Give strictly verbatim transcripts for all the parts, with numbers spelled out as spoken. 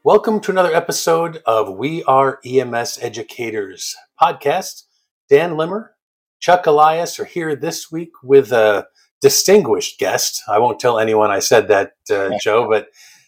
Welcome to another episode of We Are E M S Educators podcast. Dan Limmer, Chuck Elias are here this week with a distinguished guest. I won't tell anyone I said that, uh, Joe, but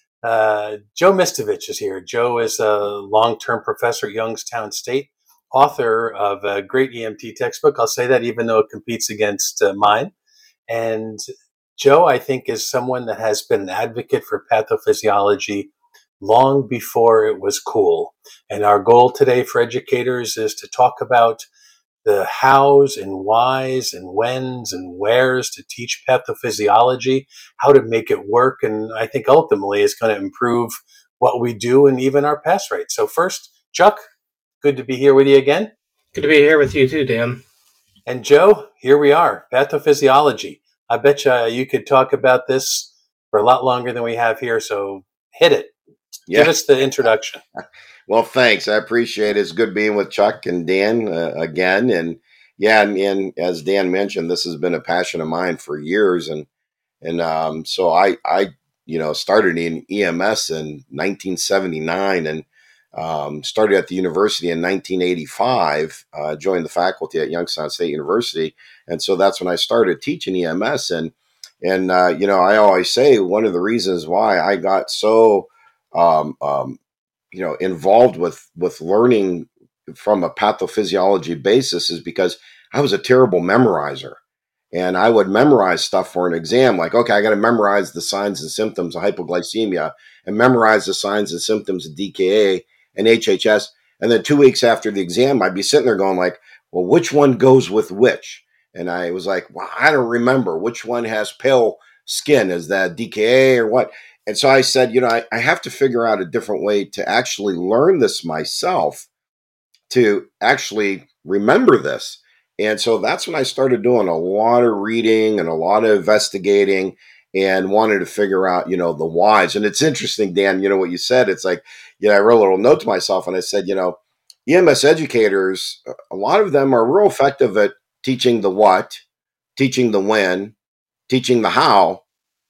uh, Joe Mistovich is here. Joe is a long-term professor at Youngstown State, author of a great E M T textbook. I'll say that even though it competes against uh, mine. And Joe, I think, is someone that has been an advocate for pathophysiology long before it was cool. And our goal today for educators is to talk about the hows and whys and whens and wheres to teach pathophysiology, how to make it work. And I think ultimately it's going to improve what we do and even our pass rate. So first, Chuck, good to be here with you again. Good to be here with you too, Dan. And Joe, here we are, pathophysiology. I bet you you could talk about this for a lot longer than we have here. So hit it. Yeah. Give us the introduction. Well, thanks. I appreciate it. It's good being with Chuck and Dan uh, again. And yeah, and, and as Dan mentioned, this has been a passion of mine for years. And and um, so I, I, you know, started in E M S in nineteen seventy-nine and um, started at the university in nineteen eighty-five, uh, joined the faculty at Youngstown State University. And so that's when I started teaching E M S. And, and uh, you know, I always say one of the reasons why I got so Um, um, you know, involved with with learning from a pathophysiology basis is because I was a terrible memorizer, and I would memorize stuff for an exam. Like, okay, I got to memorize the signs and symptoms of hypoglycemia, and memorize the signs and symptoms of D K A and H H S, and then two weeks after the exam, I'd be sitting there going like, well, which one goes with which? And I was like, well, I don't remember which one has pale skin. Is that D K A or what? And so I said, you know, I, I have to figure out a different way to actually learn this myself, to actually remember this. And so that's when I started doing a lot of reading and a lot of investigating and wanted to figure out, you know, the whys. And it's interesting, Dan, you know, what you said. It's like, you know, I wrote a little note to myself and I said, you know, E M S educators, a lot of them are real effective at teaching the what, teaching the when, teaching the how.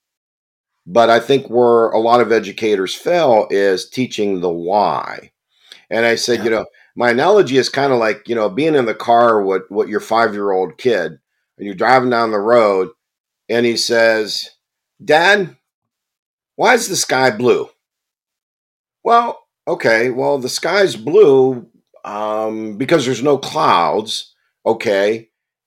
But I think where a lot of educators fail is teaching the why. And I said, yeah. you know, my analogy is kind of like, you know, being in the car with, with your five-year-old kid, and you're driving down the road, and he says, Dad, why is the sky blue? Well, okay, well, the sky's blue um, because there's no clouds, okay?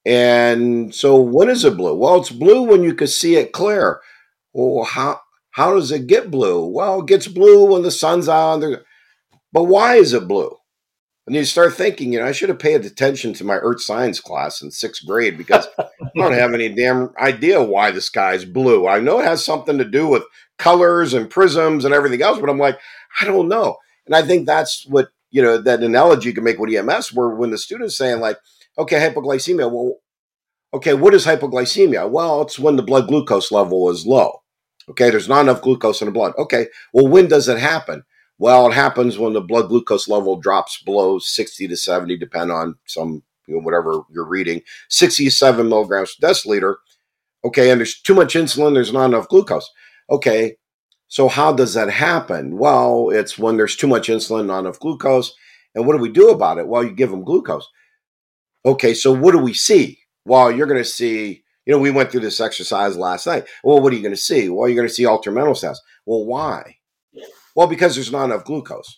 And so when is it blue? Well, it's blue when you can see it clear. Well, how how does it get blue? Well, it gets blue when the sun's on. But why is it blue? And you start thinking, you know, I should have paid attention to my earth science class in sixth grade because I don't have any damn idea why the sky is blue. I know it has something to do with colors and prisms and everything else, but I'm like, I don't know. And I think that's what, you know, that analogy you can make with E M S, where when the student's saying like, okay, hypoglycemia, well, okay, what is hypoglycemia? Well, it's when the blood glucose level is low. Okay, there's not enough glucose in the blood. Okay, well, when does it happen? Well, it happens when the blood glucose level drops below sixty to seventy, depending on some, you know, whatever you're reading, sixty-seven milligrams per deciliter. Okay, and there's too much insulin, there's not enough glucose. Okay, so how does that happen? Well, it's when there's too much insulin, not enough glucose. And what do we do about it? Well, you give them glucose. Okay, so what do we see? Well, you're going to see, you know, we went through this exercise last night. Well, what are you going to see? Well, you're going to see altered mental status. Well, why? Well, because there's not enough glucose.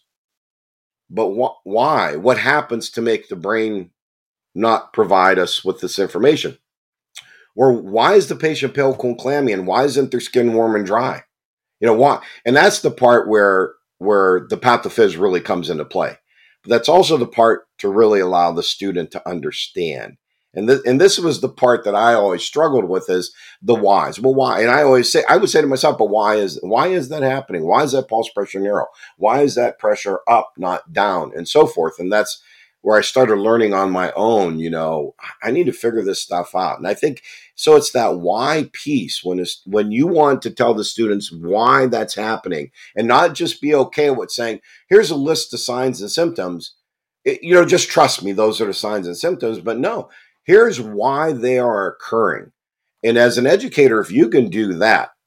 But wh- why? What happens to make the brain not provide us with this information? Or why is the patient pale, cool, clammy, and why isn't their skin warm and dry? You know, why? And that's the part where where the pathophys really comes into play. But that's also the part to really allow the student to understand. And this, and this was the part that I always struggled with is the whys. Well, why? And I always say, I would say to myself, but why is why is that happening? Why is that pulse pressure narrow? Why is that pressure up, not down, and so forth? And that's where I started learning on my own. You know, I need to figure this stuff out. And I think so. It's that why piece when it's when you want to tell the students why that's happening, and not just be okay with saying, "Here's a list of signs and symptoms." It, you know, just trust me; those are the signs and symptoms. But no. Here's why they are occurring. And as an educator, if you can do that,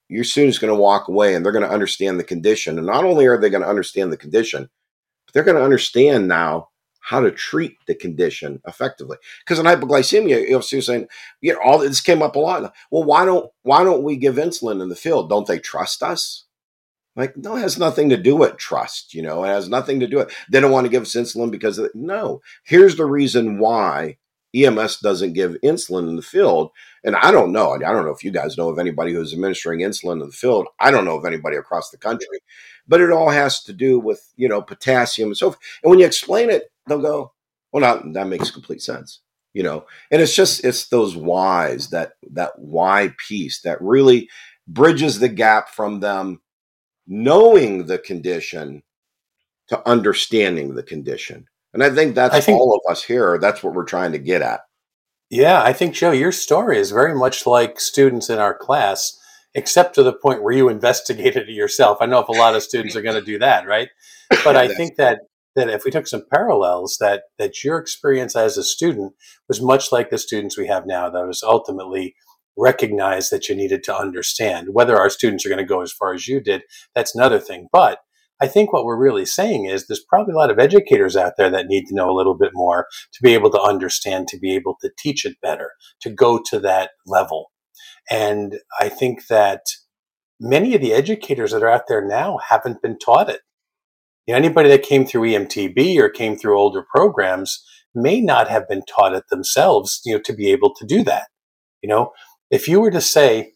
your student's going to walk away and they're going to understand the condition. And not only are they going to understand the condition, but they're going to understand now how to treat the condition effectively. Because in hypoglycemia, you know, so you're saying, you know, all this came up a lot. Well, why don't why don't we give insulin in the field? Don't they trust us? Like, no, it has nothing to do with trust. You know, it has nothing to do with, they don't want to give us insulin because of, no, here's the reason why E M S doesn't give insulin in the field. And I don't know. I don't know if you guys know of anybody who's administering insulin in the field. I don't know of anybody across the country, but it all has to do with, you know, potassium and so forth. And when you explain it, they'll go, well, now that makes complete sense, you know, and it's just, it's those whys, that, that why piece that really bridges the gap from them knowing the condition to understanding the condition. And I think that's I think, all of us here. That's what we're trying to get at. yeah, I think, Joe, your story is very much like students in our class, except to the point where you investigated it yourself. I know if a lot of students are going to do that, right? But I think that that if we took some parallels, that that your experience as a student was much like the students we have now, that was ultimately recognized that you needed to understand. Whether our students are going to go as far as you did, that's another thing. But I think what we're really saying is there's probably a lot of educators out there that need to know a little bit more to be able to understand, to be able to teach it better, to go to that level. And I think that many of the educators that are out there now haven't been taught it. You know, anybody that came through E M T B or came through older programs may not have been taught it themselves, you know, to be able to do that. You know, if you were to say,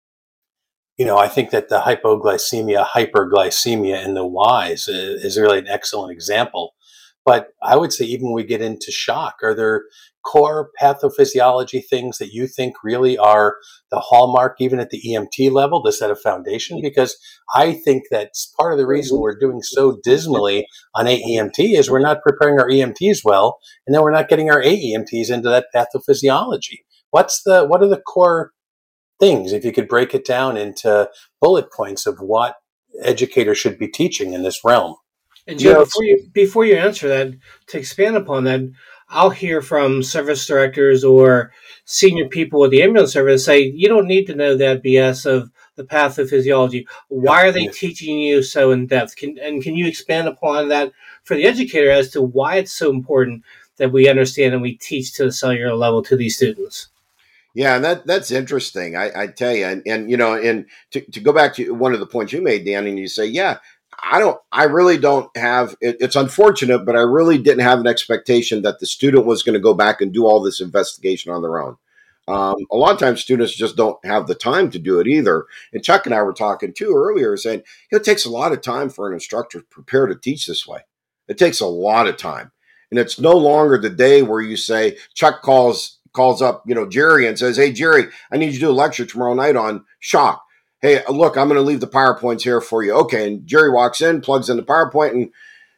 you know, I think that the hypoglycemia, hyperglycemia, and the whys is really an excellent example. But I would say even when we get into shock, are there core pathophysiology things that you think really are the hallmark, even at the E M T level, to set a foundation? Because I think that's part of the reason we're doing so dismally on A E M T is we're not preparing our E M Ts well, and then we're not getting our A E M Ts into that pathophysiology. What's the what are the core things, if you could break it down into bullet points of what educators should be teaching in this realm? And Joe, before you before you answer that, to expand upon that, I'll hear from service directors or senior people with the ambulance service say, you don't need to know that B S of the pathophysiology. Why are they teaching you so in depth? Can, and can you expand upon that for the educator as to why it's so important that we understand and we teach to the cellular level to these students? Yeah, and that that's interesting. I, I tell you, and, and you know, and to, to go back to one of the points you made, Dan, and you say, yeah, I don't, I really don't have. It, it's unfortunate, but I really didn't have an expectation that the student was going to go back and do all this investigation on their own. Um, a lot of times, students just don't have the time to do it either. And Chuck and I were talking too earlier, saying it takes a lot of time for an instructor to prepare to teach this way. It takes a lot of time, and it's no longer the day where you say Chuck calls. calls up, you know, Jerry and says, hey, Jerry, I need you to do a lecture tomorrow night on shock. Hey, look, I'm going to leave the PowerPoints here for you. Okay. And Jerry walks in, plugs in the PowerPoint, and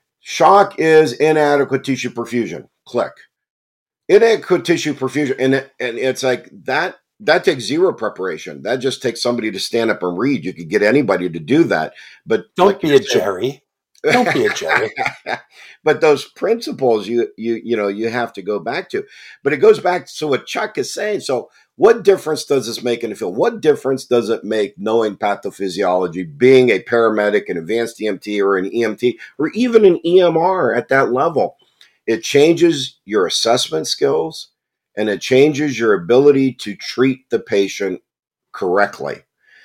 shock is inadequate tissue perfusion. Click. Inadequate tissue perfusion. And, it, and it's like that, that takes zero preparation. That just takes somebody to stand up and read. You could get anybody to do that. But don't like be a saying, Jerry. Don't be a Jerry. But those principles you you you know you have to go back to. But it goes back to what Chuck is saying. So what difference does this make in the field? What difference does it make knowing pathophysiology, being a paramedic, an advanced E M T or an E M T, or even an E M R at that level? It changes your assessment skills and it changes your ability to treat the patient correctly.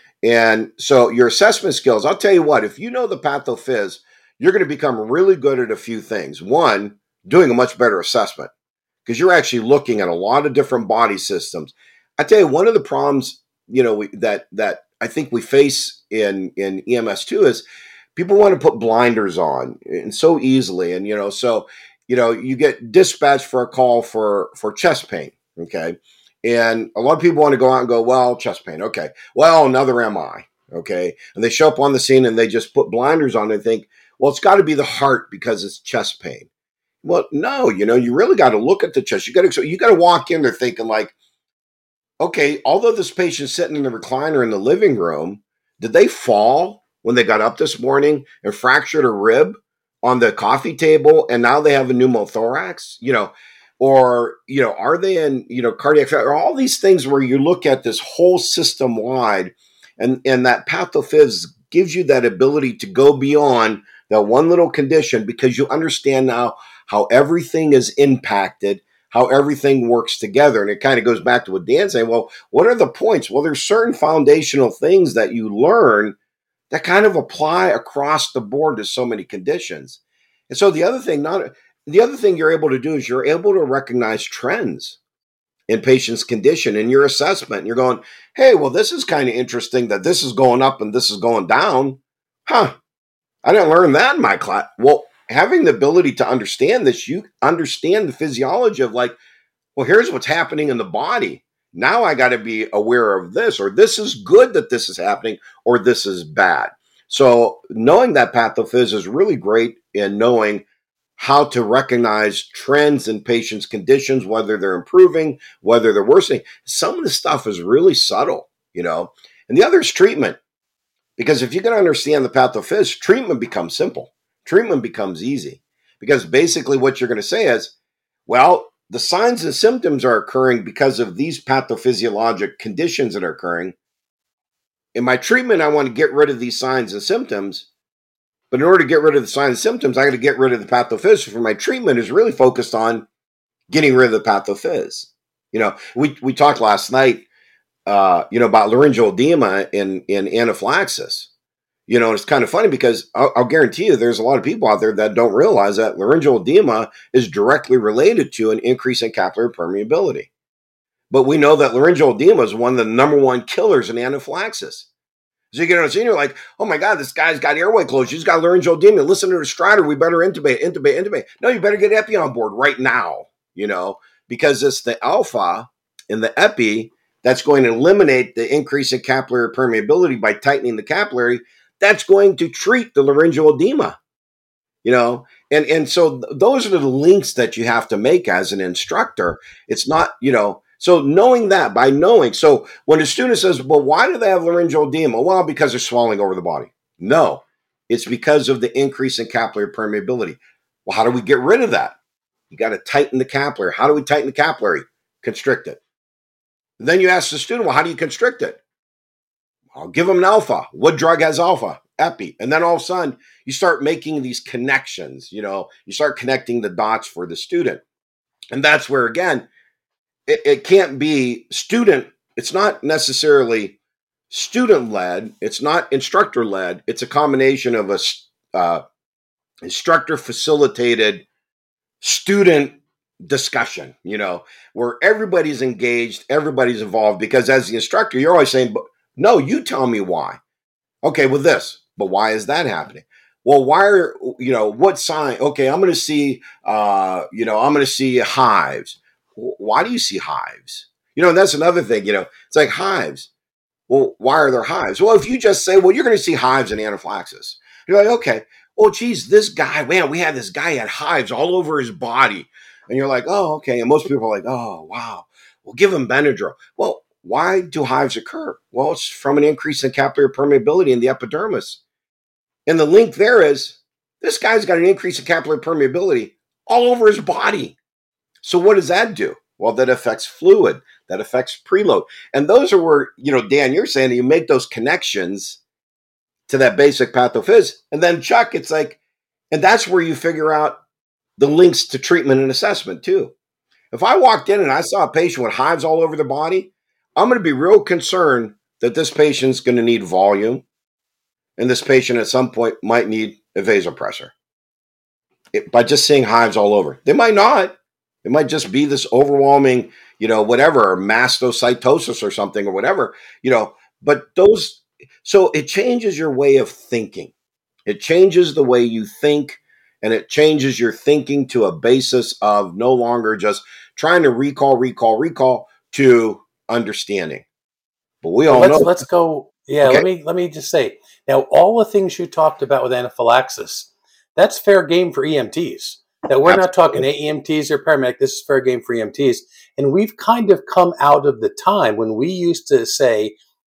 And so your assessment skills, I'll tell you what, if you know the pathophys, you're going to become really good at a few things. One, doing a much better assessment because you're actually looking at a lot of different body systems. I tell you, one of the problems, you know, we, that that I think we face in in E M S too is people want to put blinders on and so easily, and you know, so you know, you get dispatched for a call for for chest pain, okay, and a lot of people want to go out and go, well, chest pain, okay, well, another M I, okay, and they show up on the scene and they just put blinders on and think, well, it's got to be the heart because it's chest pain. Well, no, you know, you really got to look at the chest. You got to, so you got to walk in there thinking like, okay, although this patient's sitting in the recliner in the living room, did they fall when they got up this morning and fractured a rib on the coffee table and now they have a pneumothorax? You know, or, you know, are they in, you know, cardiac, or all these things where you look at this whole system wide And, and that pathophys gives you that ability to go beyond that one little condition because you understand now how everything is impacted, how everything works together. And it kind of goes back to what Dan's saying. Well, what are the points? Well, there's certain foundational things that you learn that kind of apply across the board to so many conditions. And so the other thing, not the other thing you're able to do is you're able to recognize trends in patients' condition in your assessment. And you're going, hey, well, this is kind of interesting that this is going up and this is going down. Huh. I didn't learn that in my class. Well, having the ability to understand this, you understand the physiology of like, well, here's what's happening in the body. Now I got to be aware of this, or this is good that this is happening, or this is bad. So knowing that pathophys is really great in knowing how to recognize trends in patients' conditions, whether they're improving, whether they're worsening. Some of the stuff is really subtle, you know. And the other is treatment. Because if you can understand the pathophys, treatment becomes simple. Treatment becomes easy. Because basically what you're going to say is, well, the signs and symptoms are occurring because of these pathophysiologic conditions that are occurring. In my treatment, I want to get rid of these signs and symptoms. But in order to get rid of the signs and symptoms, I got to get rid of the pathophys. For my treatment is really focused on getting rid of the pathophys. You know, we, we talked last night, uh, you know, about laryngeal edema in, in anaphylaxis. You know, it's kind of funny because I'll, I'll guarantee you there's a lot of people out there that don't realize that laryngeal edema is directly related to an increase in capillary permeability. But we know that laryngeal edema is one of the number one killers in anaphylaxis. So you get on a scene, you're like, oh my God, this guy's got airway closure. He's got laryngeal edema. Listen to the Strider. We better intubate, intubate, intubate. No, you better get epi on board right now, you know, because it's the alpha in the epi that's going to eliminate the increase in capillary permeability by tightening the capillary. That's going to treat the laryngeal edema, you know, and, and so th- those are the links that you have to make as an instructor. It's not, you know, so knowing that by knowing, so when a student says, well, why do they have laryngeal edema? Well, because they're swelling over the body. No, it's because of the increase in capillary permeability. Well, how do we get rid of that? You got to tighten the capillary. How do we tighten the capillary? Constrict it. And then you ask the student, well, how do you constrict it? I'll give them an alpha. What drug has alpha? Epi. And then all of a sudden, you start making these connections. You know, you start connecting the dots for the student. And that's where, again, it, it can't be student. It's not necessarily student-led. It's not instructor-led. It's a combination of a uh, instructor-facilitated student discussion, you know, where everybody's engaged, everybody's involved. Because as the instructor, you're always saying, no, you tell me why. Okay, with this, but why is that happening? Well, why are, you know, what sign? Okay, I'm going to see, uh, you know, I'm going to see hives. Why do you see hives? You know, and that's another thing, you know, it's like hives. Well, why are there hives? Well, if you just say, well, you're going to see hives in anaphylaxis. You're like, okay, oh, geez, this guy, man, we had this guy had hives all over his body. And you're like, oh, okay. And most people are like, oh, wow. Well, give him Benadryl. Well, why do hives occur? Well, it's from an increase in capillary permeability in the epidermis. And the link there is this guy's got an increase in capillary permeability all over his body. So what does that do? Well, that affects fluid. That affects preload. And those are where, you know, Dan, you're saying you make those connections to that basic pathophys. And then, Chuck, it's like, and that's where you figure out the links to treatment and assessment too. If I walked in and I saw a patient with hives all over their body, I'm going to be real concerned that this patient's going to need volume, and this patient at some point might need a vasopressor. It, by just seeing hives all over. They might not. It might just be this overwhelming, you know, whatever, mastocytosis or something or whatever, you know, but those, so it changes your way of thinking. It changes the way you think, and it changes your thinking to a basis of no longer just trying to recall, recall, recall to understanding. But we all well, let's, know. Let's go. Yeah, okay. let me let me just say now, all the things you talked about with anaphylaxis, that's fair game for E M Ts. That we're Absolutely. Not talking A E M Ts or paramedic. This is fair game for E M Ts, and we've kind of come out of the time when we used to say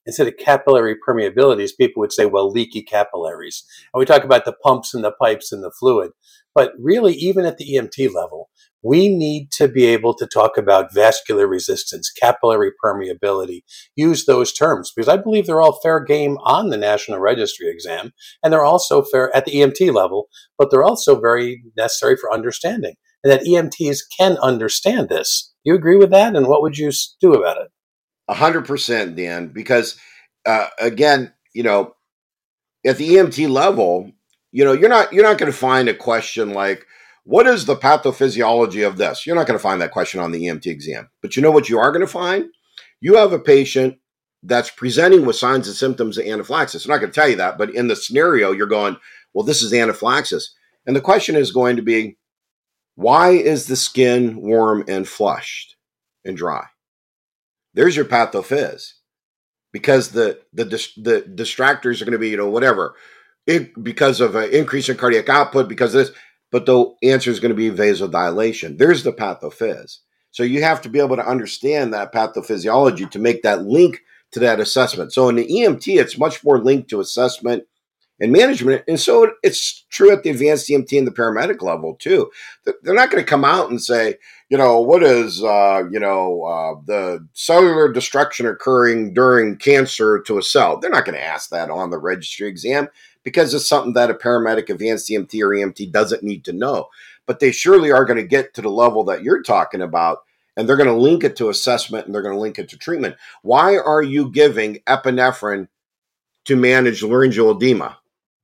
instead of capillary permeabilities, people would say, well, leaky capillaries. And we talk about the pumps and the pipes and the fluid. But really, even at the E M T level, we need to be able to talk about vascular resistance, capillary permeability, use those terms, because I believe they're all fair game on the National Registry exam, and they're also fair at the E M T level, but they're also very necessary for understanding, and that E M Ts can understand this. You agree with that? And what would you do about it? A hundred percent, Dan, because uh, again, you know, at the E M T level, you know, you're not, you're not going to find a question like, what is the pathophysiology of this? You're not going to find that question on the E M T exam. But you know what you are going to find? You have a patient that's presenting with signs and symptoms of anaphylaxis. I'm not going to tell you that, but in the scenario, you're going, well, this is anaphylaxis. And the question is going to be, why is the skin warm and flushed and dry? There's your pathophys. Because the the the distractors are going to be, you know, whatever, it, because of an increase in cardiac output, because of this, but the answer is going to be vasodilation. There's the pathophys. So you have to be able to understand that pathophysiology to make that link to that assessment. So in the E M T, it's much more linked to assessment and management. And so it's true at the advanced E M T and the paramedic level too. They're not going to come out and say, you know, what is, uh, you know, uh, the cellular destruction occurring during cancer to a cell? They're not going to ask that on the registry exam because it's something that a paramedic, advanced E M T or E M T doesn't need to know. But they surely are going to get to the level that you're talking about, and they're going to link it to assessment and they're going to link it to treatment. Why are you giving epinephrine to manage laryngeal edema?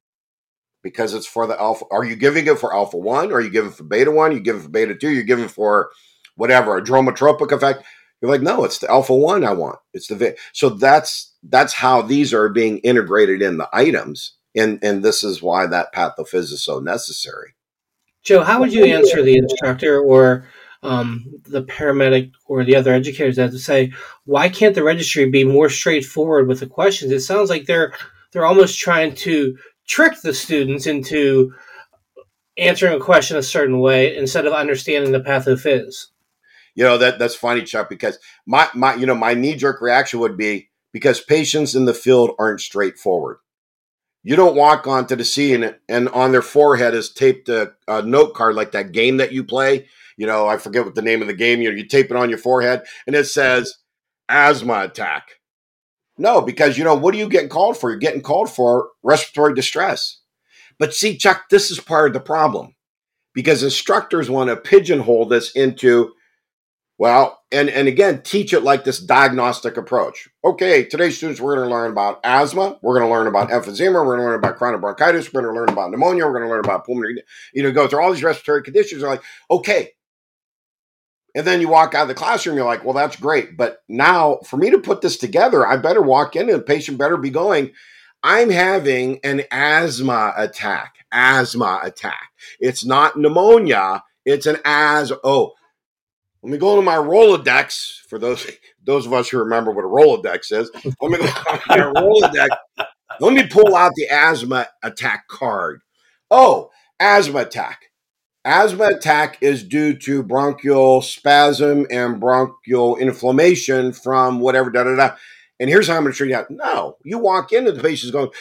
Because it's for the alpha. Are you giving it for alpha one? Are you giving it for beta one? Are you giving it for beta two? You're giving it for whatever, a dromotropic effect. You're like, no, it's the alpha one I want. It's the, so that's, that's how these are being integrated in the items. And, and this is why that pathophys is so necessary. Joe, how would you answer the instructor or um, the paramedic or the other educators that say, why can't the registry be more straightforward with the questions? It sounds like they're, they're almost trying to trick the students into answering a question a certain way instead of understanding the pathophys. You know, that that's funny, Chuck, because my, my you know, my knee-jerk reaction would be because patients in the field aren't straightforward. You don't walk onto the scene and on their forehead is taped a, a note card like that game that you play. You know, I forget what the name of the game. You know, you tape it on your forehead and it says asthma attack. No, because, you know, what are you getting called for? You're getting called for respiratory distress. But see, Chuck, this is part of the problem because instructors want to pigeonhole this into, well, and, and again, teach it like this diagnostic approach. Okay, today's students, we're going to learn about asthma. We're going to learn about emphysema. We're going to learn about chronic bronchitis. We're going to learn about pneumonia. We're going to learn about pulmonary, you know, go through all these respiratory conditions. They're like, okay. And then you walk out of the classroom, you're like, well, that's great. But now for me to put this together, I better walk in and the patient better be going, I'm having an asthma attack, asthma attack. It's not pneumonia. It's an as, oh, let me go to my Rolodex for those, those of us who remember what a Rolodex is. Let me go to my Rolodex. Let me pull out the asthma attack card. Oh, asthma attack. Asthma attack is due to bronchial spasm and bronchial inflammation from whatever, da da da. And here's how I'm going to treat that. No, you walk into the patient's going,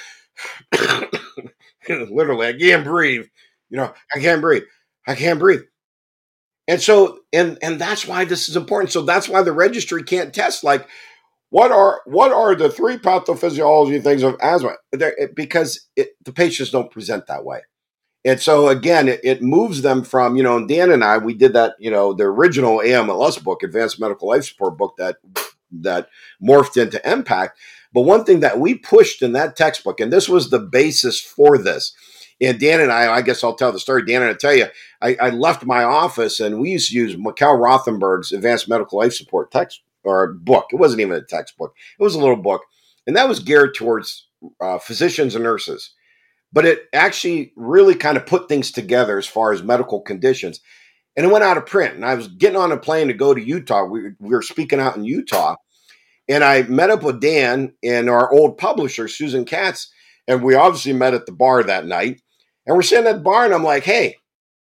literally, I can't breathe. You know, I can't breathe. I can't breathe. And so, and and that's why this is important. So that's why the registry can't test like, what are what are the three pathophysiology things of asthma? It, because it, the patients don't present that way. And so, again, it, it moves them from, you know, and Dan and I, we did that, you know, the original A M L S book, Advanced Medical Life Support book that that morphed into Impact. But one thing that we pushed in that textbook, and this was the basis for this, and Dan and I, I guess I'll tell the story. Dan and I tell you, I, I left my office and we used to use Mikhail Rothenberg's Advanced Medical Life Support text or book. It wasn't even a textbook. It was a little book. And that was geared towards uh, physicians and nurses. But it actually really kind of put things together as far as medical conditions. And it went out of print. And I was getting on a plane to go to Utah. We, we were speaking out in Utah. And I met up with Dan and our old publisher, Susan Katz. And we obviously met at the bar that night. And we're sitting at the bar and I'm like, hey,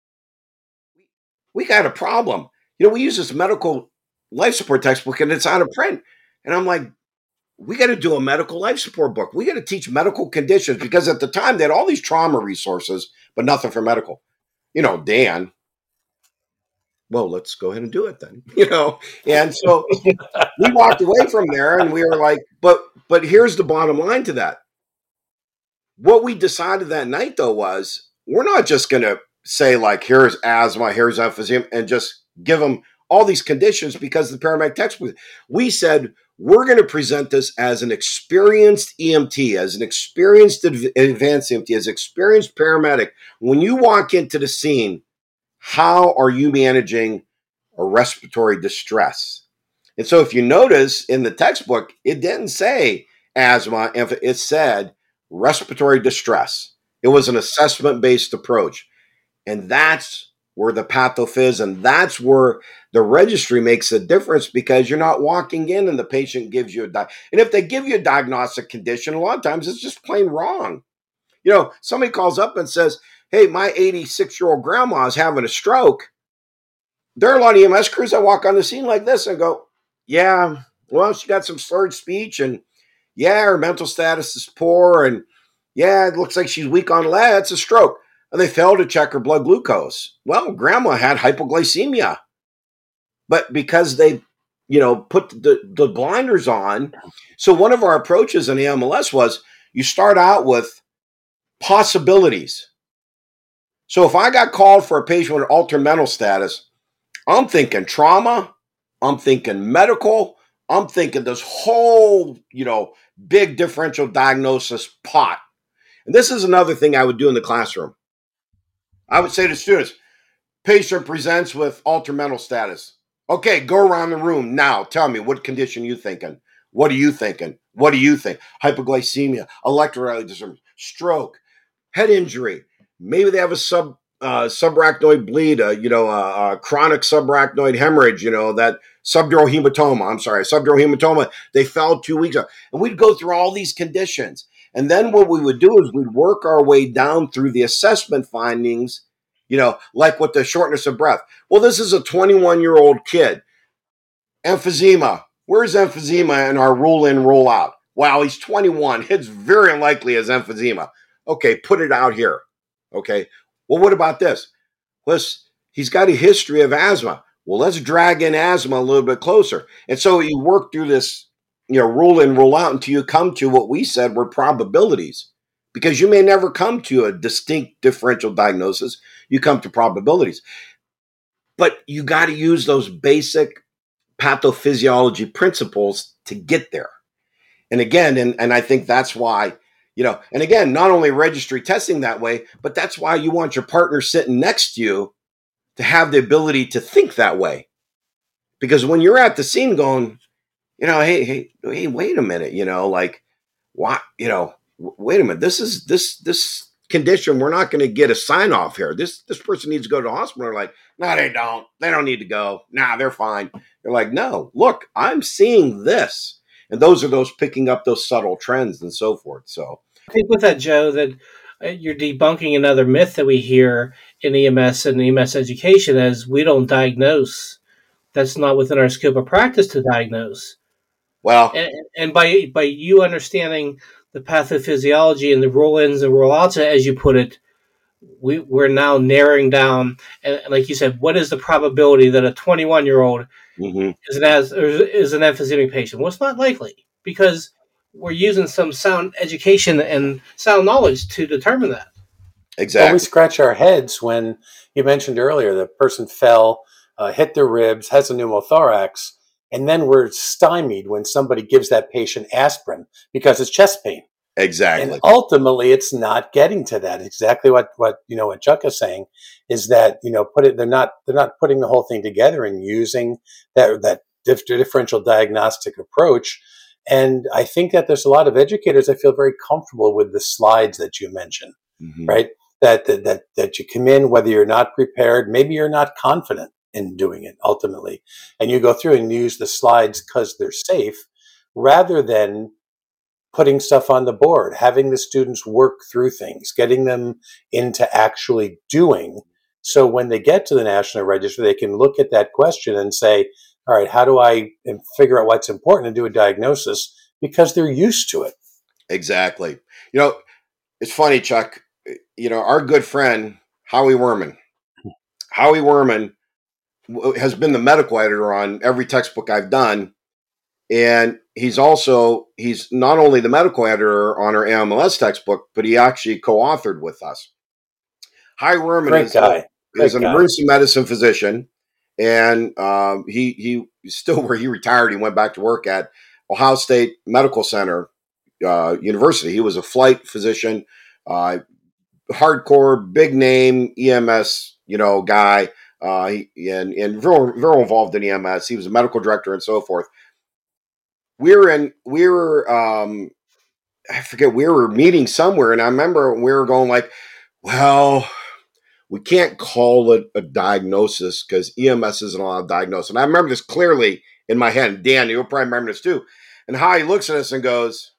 we got a problem. You know, we use this medical life support textbook and it's out of print. And I'm like, we got to do a medical life support book. We got to teach medical conditions, because at the time they had all these trauma resources, but nothing for medical. You know, Dan, well, let's go ahead and do it then, you know? And so we walked away from there and we were like, but, but here's the bottom line to that. What we decided that night though was, we're not just going to say like, here's asthma, here's emphysema, and just give them all these conditions because the paramedic textbook. We said, we're going to present this as an experienced E M T, as an experienced advanced E M T, as experienced paramedic. When you walk into the scene, how are you managing a respiratory distress? And so if you notice in the textbook, it didn't say asthma, it said respiratory distress. It was an assessment-based approach. And that's where the pathophys, and that's where the registry makes a difference, because you're not walking in and the patient gives you a di- and if they give you a diagnostic condition, a lot of times it's just plain wrong. You know, somebody calls up and says, hey, my eighty-six-year-old grandma is having a stroke. There are a lot of E M S crews that walk on the scene like this and go, yeah, well, she got some slurred speech, and yeah, her mental status is poor, and yeah, it looks like she's weak on lead. It's a stroke. And they failed to check her blood glucose. Well, grandma had hypoglycemia. But because they, you know, put the, the blinders on. So one of our approaches in the M L S was, you start out with possibilities. So if I got called for a patient with altered mental status, I'm thinking trauma, I'm thinking medical, I'm thinking this whole, you know, big differential diagnosis pot. And this is another thing I would do in the classroom. I would say to students, patient presents with altered mental status. Okay, go around the room now. Tell me, what condition are you thinking? What are you thinking? What do you think? Hypoglycemia, electrolyte disorder, stroke, head injury. Maybe they have a sub uh, subarachnoid bleed, uh, you know, a, a chronic subarachnoid hemorrhage, you know, that subdural hematoma. I'm sorry, subdural hematoma. They fell two weeks ago. And we'd go through all these conditions. And then what we would do is we'd work our way down through the assessment findings, you know, like with the shortness of breath. Well, this is a twenty-one-year-old kid. Emphysema. Where's emphysema in our roll in, roll out? Wow, he's twenty-one. It's very unlikely as emphysema. Okay, put it out here. Okay. Well, what about this? Well, he's got a history of asthma. Well, let's drag in asthma a little bit closer. And so you work through this, you know, roll in, roll out until you come to what we said were probabilities, because you may never come to a distinct differential diagnosis. You come to probabilities, but you got to use those basic pathophysiology principles to get there. And again, and, and I think that's why, you know, and again, not only registry testing that way, but that's why you want your partner sitting next to you to have the ability to think that way. Because when you're at the scene going, you know, hey, hey, hey, wait a minute, you know, like, why, you know, w- wait a minute, this is this this condition, we're not going to get a sign off here. This this person needs to go to the hospital. They're like, no, they don't. They don't need to go. Nah, they're fine. They're like, no, look, I'm seeing this. And those are those picking up those subtle trends and so forth. So I think with that, Joe, that uh, you're debunking another myth that we hear in E M S and E M S education, as we don't diagnose. That's not within our scope of practice to diagnose. Well, and, and by by you understanding the pathophysiology and the roll-ins and roll-outs, as you put it, we, we're now narrowing down. And like you said, what is the probability that a twenty-one-year-old mm-hmm. is an as is an emphysemic patient? Well, it's not likely, because we're using some sound education and sound knowledge to determine that. Exactly. Well, we scratch our heads when you mentioned earlier the person fell, uh, hit their ribs, has a pneumothorax, and then we're stymied when somebody gives that patient aspirin because it's chest pain. Exactly. And ultimately, it's not getting to that. Exactly what, what you know what Chuck is saying is that you know put it. They're not they're not putting the whole thing together and using that that dif- differential diagnostic approach. And I think that there's a lot of educators that feel very comfortable with the slides that you mentioned, mm-hmm. right? That, that that that you come in whether you're not prepared, maybe you're not confident in doing it ultimately, and you go through and use the slides because they're safe, rather than putting stuff on the board, having the students work through things, getting them into actually doing. So when they get to the National Register, they can look at that question and say, all right, how do I figure out what's important and do a diagnosis because they're used to it. Exactly. You know, it's funny, Chuck. You know, our good friend, Howie Werman, Howie Werman has been the medical editor on every textbook I've done. And he's also, he's not only the medical editor on our A M L S textbook, but he actually co-authored with us. Howie Werman Great is, guy. a, Great is an guy. emergency medicine physician. And um, he, he still, where he retired, he went back to work at Ohio State Medical Center uh, University. He was a flight physician, uh, hardcore, big name E M S, you know, guy, uh, he, and, and very, very involved in E M S. He was a medical director and so forth. We were in, we were, um, I forget, we were meeting somewhere, and I remember we were going like, well, we can't call it a diagnosis because E M S isn't allowed to diagnose. And I remember this clearly in my head. And Dan, you'll probably remember this too. And how he looks at us and goes,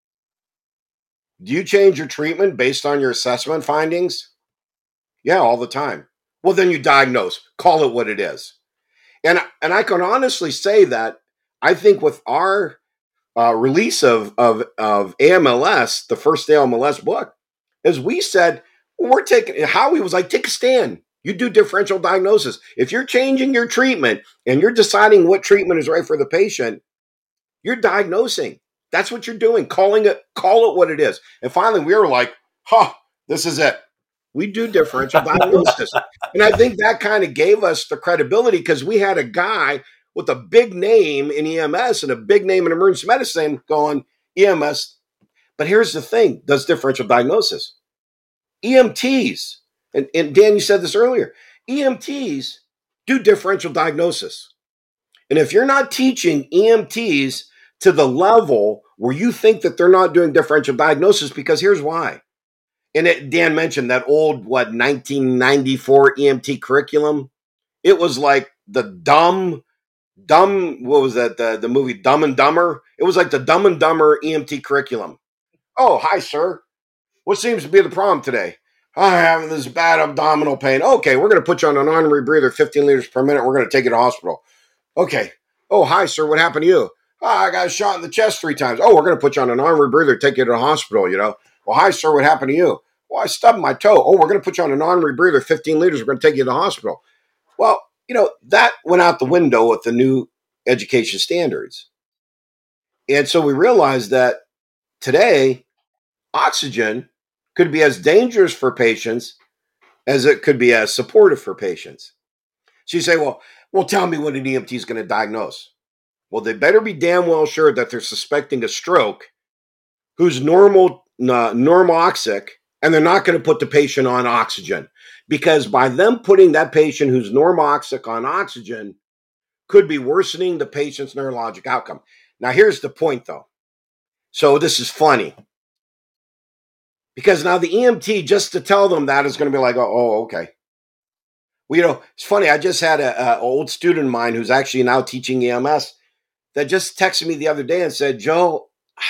do you change your treatment based on your assessment findings? Yeah, all the time. Well, then you diagnose. Call it what it is. And, and I can honestly say that I think with our uh, release of, of, of A M L S, the first A M L S book, as we said, well, we're taking, Howie was like, take a stand. You do differential diagnosis. If you're changing your treatment and you're deciding what treatment is right for the patient, you're diagnosing. That's what you're doing. Calling it, call it what it is. And finally, we were like, huh, this is it. We do differential diagnosis. And I think that kind of gave us the credibility because we had a guy with a big name in E M S and a big name in emergency medicine going E M S. But here's the thing, does differential diagnosis. E M Ts, and, and Dan, you said this earlier, E M Ts do differential diagnosis. And if you're not teaching E M Ts to the level where you think that they're not doing differential diagnosis, because here's why. And it, Dan mentioned that old, what, nineteen ninety-four E M T curriculum. It was like the dumb, dumb, what was that, the, the movie Dumb and Dumber? It was like the Dumb and Dumber E M T curriculum. Oh, hi, sir. What seems to be the problem today? I'm having this bad abdominal pain. Okay, we're going to put you on an on rebreather, fifteen liters per minute. We're going to take you to hospital. Okay. Oh, hi, sir. What happened to you? Oh, I got shot in the chest three times. Oh, we're going to put you on an on rebreather, take you to the hospital, you know. Well, hi, sir. What happened to you? Well, I stubbed my toe. Oh, we're going to put you on an on rebreather, fifteen liters. We're going to take you to the hospital. Well, you know, that went out the window with the new education standards. And so we realized that today, oxygen could be as dangerous for patients as it could be as supportive for patients. So you say, well, well, tell me what an E M T is going to diagnose. Well, they better be damn well sure that they're suspecting a stroke who's normal, uh, normoxic, and they're not going to put the patient on oxygen. Because by them putting that patient who's normoxic on oxygen could be worsening the patient's neurologic outcome. Now, here's the point, though. So this is funny. Because now the E M T, just to tell them that, is going to be like, oh, oh okay. Well, you know, it's funny. I just had an old student of mine who's actually now teaching E M S that just texted me the other day and said, Joe,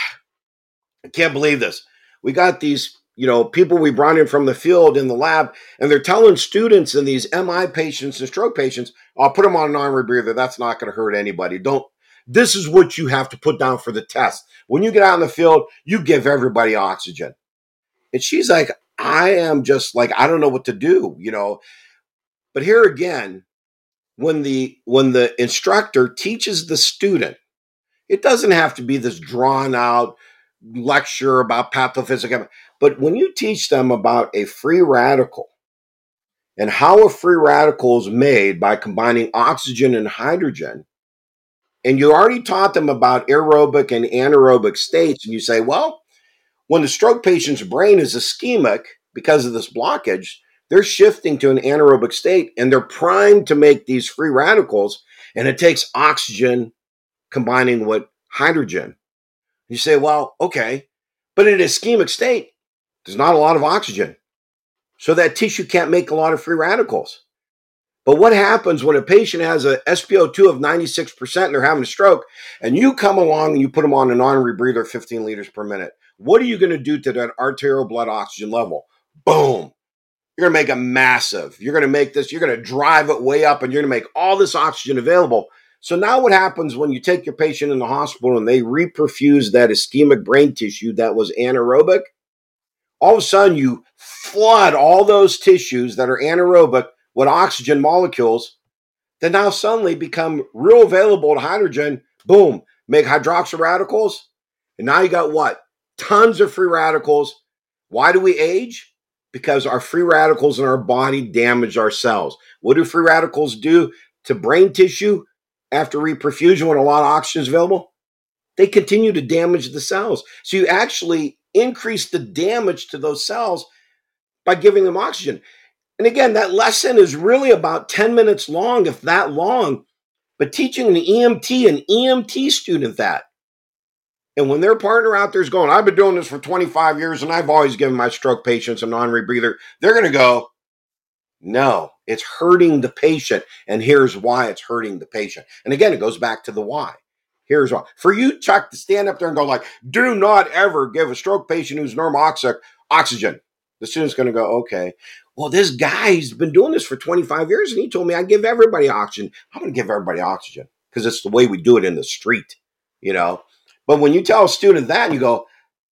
I can't believe this. We got these, you know, people we brought in from the field in the lab, and they're telling students and these M I patients and stroke patients, I'll put them on an arm rebreather. That's not going to hurt anybody. Don't. This is what you have to put down for the test. When you get out in the field, you give everybody oxygen. And she's like, I am just like, I don't know what to do, you know. But here again, when the when the instructor teaches the student, it doesn't have to be this drawn out lecture about pathophysics. But when you teach them about a free radical and how a free radical is made by combining oxygen and hydrogen, and you already taught them about aerobic and anaerobic states, and you say, well, when the stroke patient's brain is ischemic because of this blockage, they're shifting to an anaerobic state and they're primed to make these free radicals, and it takes oxygen combining with hydrogen. You say, well, okay, but in an ischemic state, there's not a lot of oxygen. So that tissue can't make a lot of free radicals. But what happens when a patient has a S p O two of ninety-six percent and they're having a stroke, and you come along and you put them on an on rebreather, fifteen liters per minute? What are you going to do to that arterial blood oxygen level? Boom. You're going to make it massive. You're going to make this, you're going to drive it way up, and you're going to make all this oxygen available. So now what happens when you take your patient in the hospital and they reperfuse that ischemic brain tissue that was anaerobic? All of a sudden you flood all those tissues that are anaerobic with oxygen molecules that now suddenly become real available to hydrogen. Boom, make hydroxyl radicals. And now you got what? Tons of free radicals. Why do we age? Because our free radicals in our body damage our cells. What do free radicals do to brain tissue after reperfusion when a lot of oxygen is available? They continue to damage the cells. So you actually increase the damage to those cells by giving them oxygen. And again, that lesson is really about ten minutes long, if that long, but teaching an E M T, an E M T student that. And when their partner out there is going, I've been doing this for twenty-five years and I've always given my stroke patients a non-rebreather, they're going to go, no, it's hurting the patient. And here's why it's hurting the patient. And again, it goes back to the why. Here's why. For you, Chuck, to stand up there and go like, do not ever give a stroke patient who's normoxic oxygen. The student's going to go, okay, well, this guy's been doing this for twenty-five years and he told me I give everybody oxygen. I'm going to give everybody oxygen because it's the way we do it in the street, you know? But when you tell a student that, you go,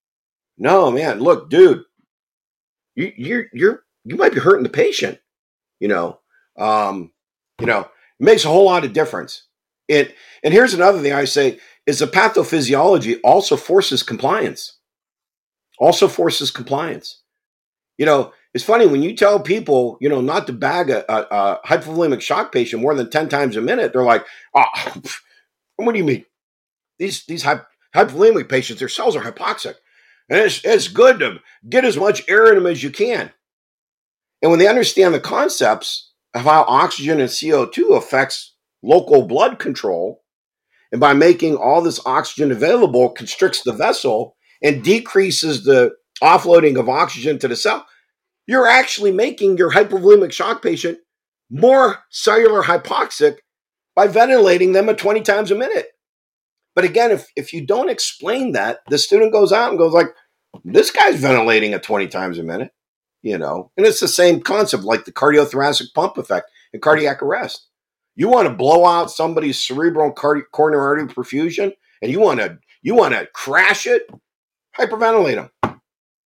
no, man, look, dude, you, you're, you're, you might be hurting the patient, you know? Um, you know, it makes a whole lot of difference. It, and here's another thing I say is the pathophysiology also forces compliance, also forces compliance. You know, it's funny when you tell people, you know, not to bag a, a, a hypovolemic shock patient more than ten times a minute. They're like, oh, what do you mean? These, these hy- hypovolemic patients, their cells are hypoxic. And it's, it's good to get as much air in them as you can. And when they understand the concepts of how oxygen and C O two affects local blood control, and by making all this oxygen available, constricts the vessel and decreases the offloading of oxygen to the cell, you're actually making your hypovolemic shock patient more cellular hypoxic by ventilating them at twenty times a minute. But again, if, if you don't explain that, the student goes out and goes like, this guy's ventilating at twenty times a minute, you know, and it's the same concept like the cardiothoracic pump effect and cardiac arrest. You want to blow out somebody's cerebral and cardi- coronary artery perfusion and you want to, you want to crash it, hyperventilate them.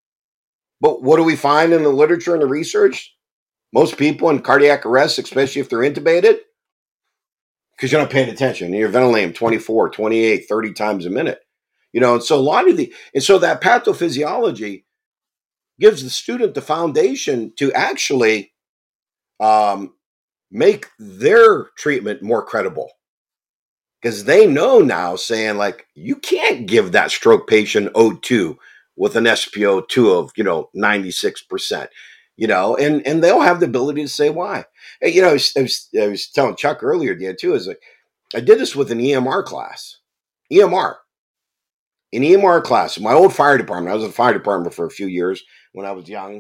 But what do we find in the literature and the research? Most people in cardiac arrest, especially if they're intubated, because you're not paying attention, you're ventilating twenty-four, twenty-eight, thirty times a minute. You know, and so a lot of the, and so that pathophysiology gives the student the foundation to actually um, make their treatment more credible. Because they know now saying like, you can't give that stroke patient O two with an S p O two of, you know, ninety-six percent, you know, and, and they'll have the ability to say why. And, you know, I was, I, was, I was telling Chuck earlier, Dan, too, is like, I did this with an E M R class. E M R. In E M R class, my old fire department, I was in the fire department for a few years when I was young,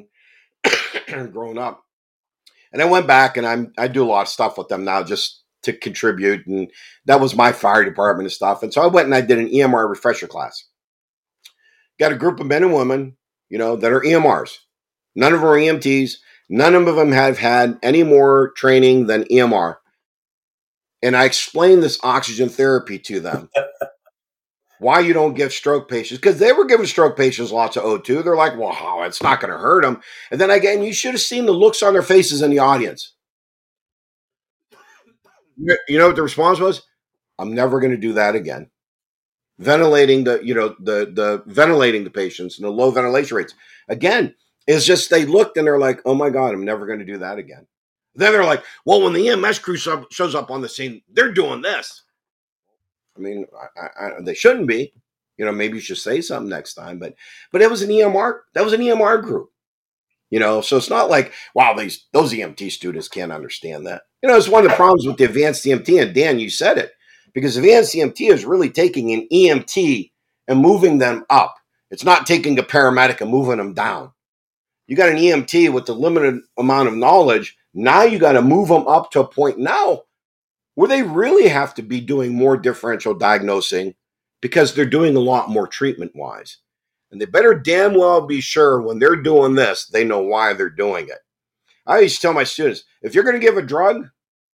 growing up. And I went back and I'm, I do a lot of stuff with them now just to contribute. And that was my fire department and stuff. And so I went and I did an E M R refresher class. Got a group of men and women, you know, that are E M Rs. None of them are E M Ts. None of them have had any more training than E M R. And I explained this oxygen therapy to them. Why you don't give stroke patients, because they were giving stroke patients lots of O two. They're like, well, it's not going to hurt them. And then again, you should have seen the looks on their faces in the audience. You know what the response was? I'm never going to do that again. Ventilating the, you know, the, the ventilating the patients and the low ventilation rates. Again, it's just they looked and they're like, oh my God, I'm never going to do that again. Then they're like, well, when the E M S crew shows up on the scene, they're doing this. I mean, I, I, they shouldn't be. You know, maybe you should say something next time. But but it was an E M R. That was an E M R group. You know, so it's not like, wow, these those E M T students can't understand that. You know, it's one of the problems with the advanced E M T. And Dan, you said it. Because advanced E M T is really taking an E M T and moving them up. It's not taking a paramedic and moving them down. You got an E M T with a limited amount of knowledge. Now you got to move them up to a point now where they really have to be doing more differential diagnosing because they're doing a lot more treatment-wise. And they better damn well be sure when they're doing this, they know why they're doing it. I used to tell my students, if you're going to give a drug,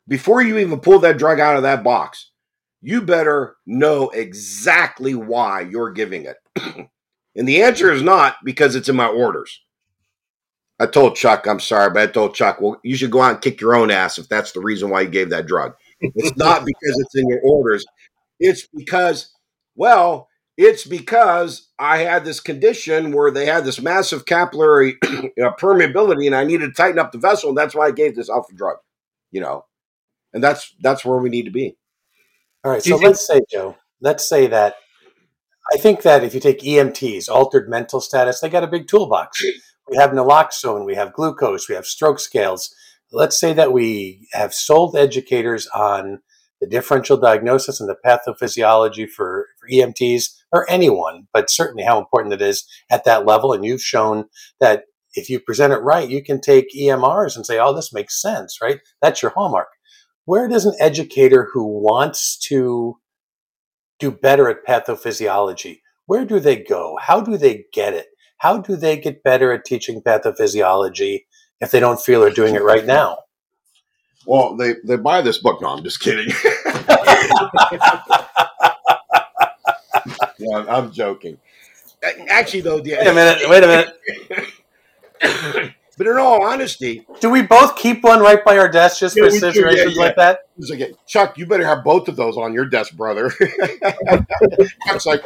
before you even pull that drug out of that box, you better know exactly why you're giving it. And the answer is not because it's in my orders. I told Chuck, I'm sorry, but I told Chuck, well, you should go out and kick your own ass if that's the reason why you gave that drug. It's not because it's in your orders. It's because, well, it's because I had this condition where they had this massive capillary permeability and I needed to tighten up the vessel. And that's why I gave this alpha drug, you know, and that's, that's where we need to be. All right. So let's say, Joe, let's say that I think that if you take E M Ts, altered mental status, they got a big toolbox. We have naloxone, we have glucose, we have stroke scales. Let's say that we have sold educators on the differential diagnosis and the pathophysiology for, for E M Ts or anyone, but certainly how important it is at that level. And you've shown that if you present it right, you can take E M Rs and say, oh, this makes sense, right? That's your hallmark. Where does an educator who wants to do better at pathophysiology, where do they go? How do they get it? How do they get better at teaching pathophysiology if they don't feel they're doing it right now? Well, they, they buy this book. No, I'm just kidding. No, I'm joking. Actually, though, the, wait a minute. Wait a minute. But in all honesty, do we both keep one right by our desk just yeah, for situations yeah, yeah. like that? Like, Chuck, you better have both of those on your desk, brother. Chuck's like,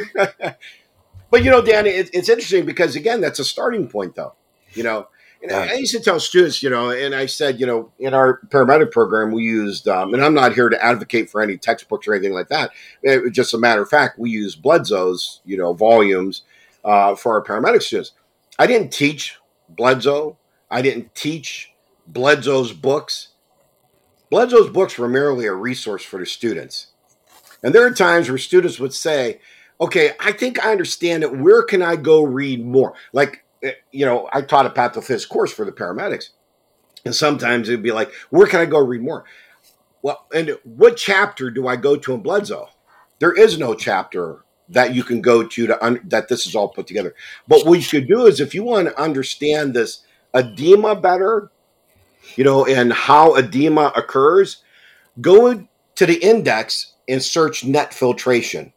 but you know, Dan, it, it's interesting because again, that's a starting point, though. You know, and yeah. I, I used to tell students, you know, and I said, you know, in our paramedic program, we used, um, and I'm not here to advocate for any textbooks or anything like that. It was just a matter of fact, we use Bledsoe's, you know, volumes uh, for our paramedic students. I didn't teach Bledsoe. I didn't teach Bledsoe's books. Bledsoe's books were merely a resource for the students. And there are times where students would say, okay, I think I understand it. Where can I go read more? Like, you know, I taught a pathophys course for the paramedics. And sometimes it'd be like, where can I go read more? Well, and what chapter do I go to in Bledsoe? There is no chapter that you can go to to un- that this is all put together. But what you should do is if you want to understand this edema better, you know, and how edema occurs, go to the index and search net filtration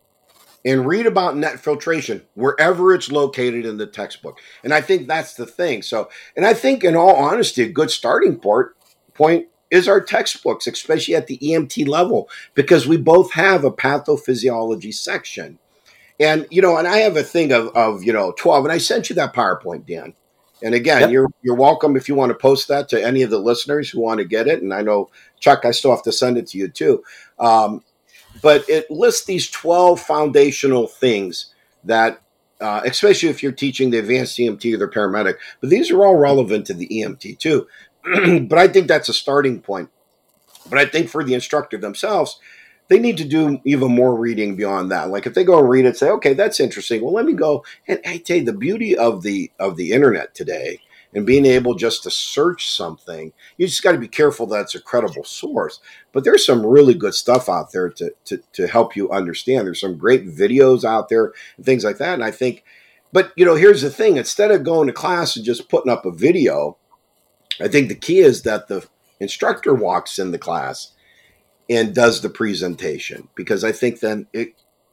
and read about net filtration wherever it's located in the textbook. And I think that's the thing. So, and I think in all honesty, a good starting port, point is our textbooks, especially at the E M T level, because we both have a pathophysiology section. And, you know, and I have a thing of, of you know, twelve, and I sent you that PowerPoint, Dan. And again, yep. you're you're welcome if you want to post that to any of the listeners who want to get it. And I know, Chuck, I still have to send it to you too. Um, but it lists these twelve foundational things that, uh, especially if you're teaching the advanced E M T or the paramedic, but these are all relevant to the E M T too. But I think that's a starting point. But I think for the instructor themselves, they need to do even more reading beyond that. Like if they go and read it, say, okay, that's interesting. Well, let me go. And I tell you, the beauty of the of the internet today and being able just to search something, you just got to be careful that it's a credible source. But there's some really good stuff out there to, to, to help you understand. There's some great videos out there and things like that. And I think, but you know, here's the thing, instead of going to class and just putting up a video, I think the key is that the instructor walks in the class and does the presentation, because I think then it,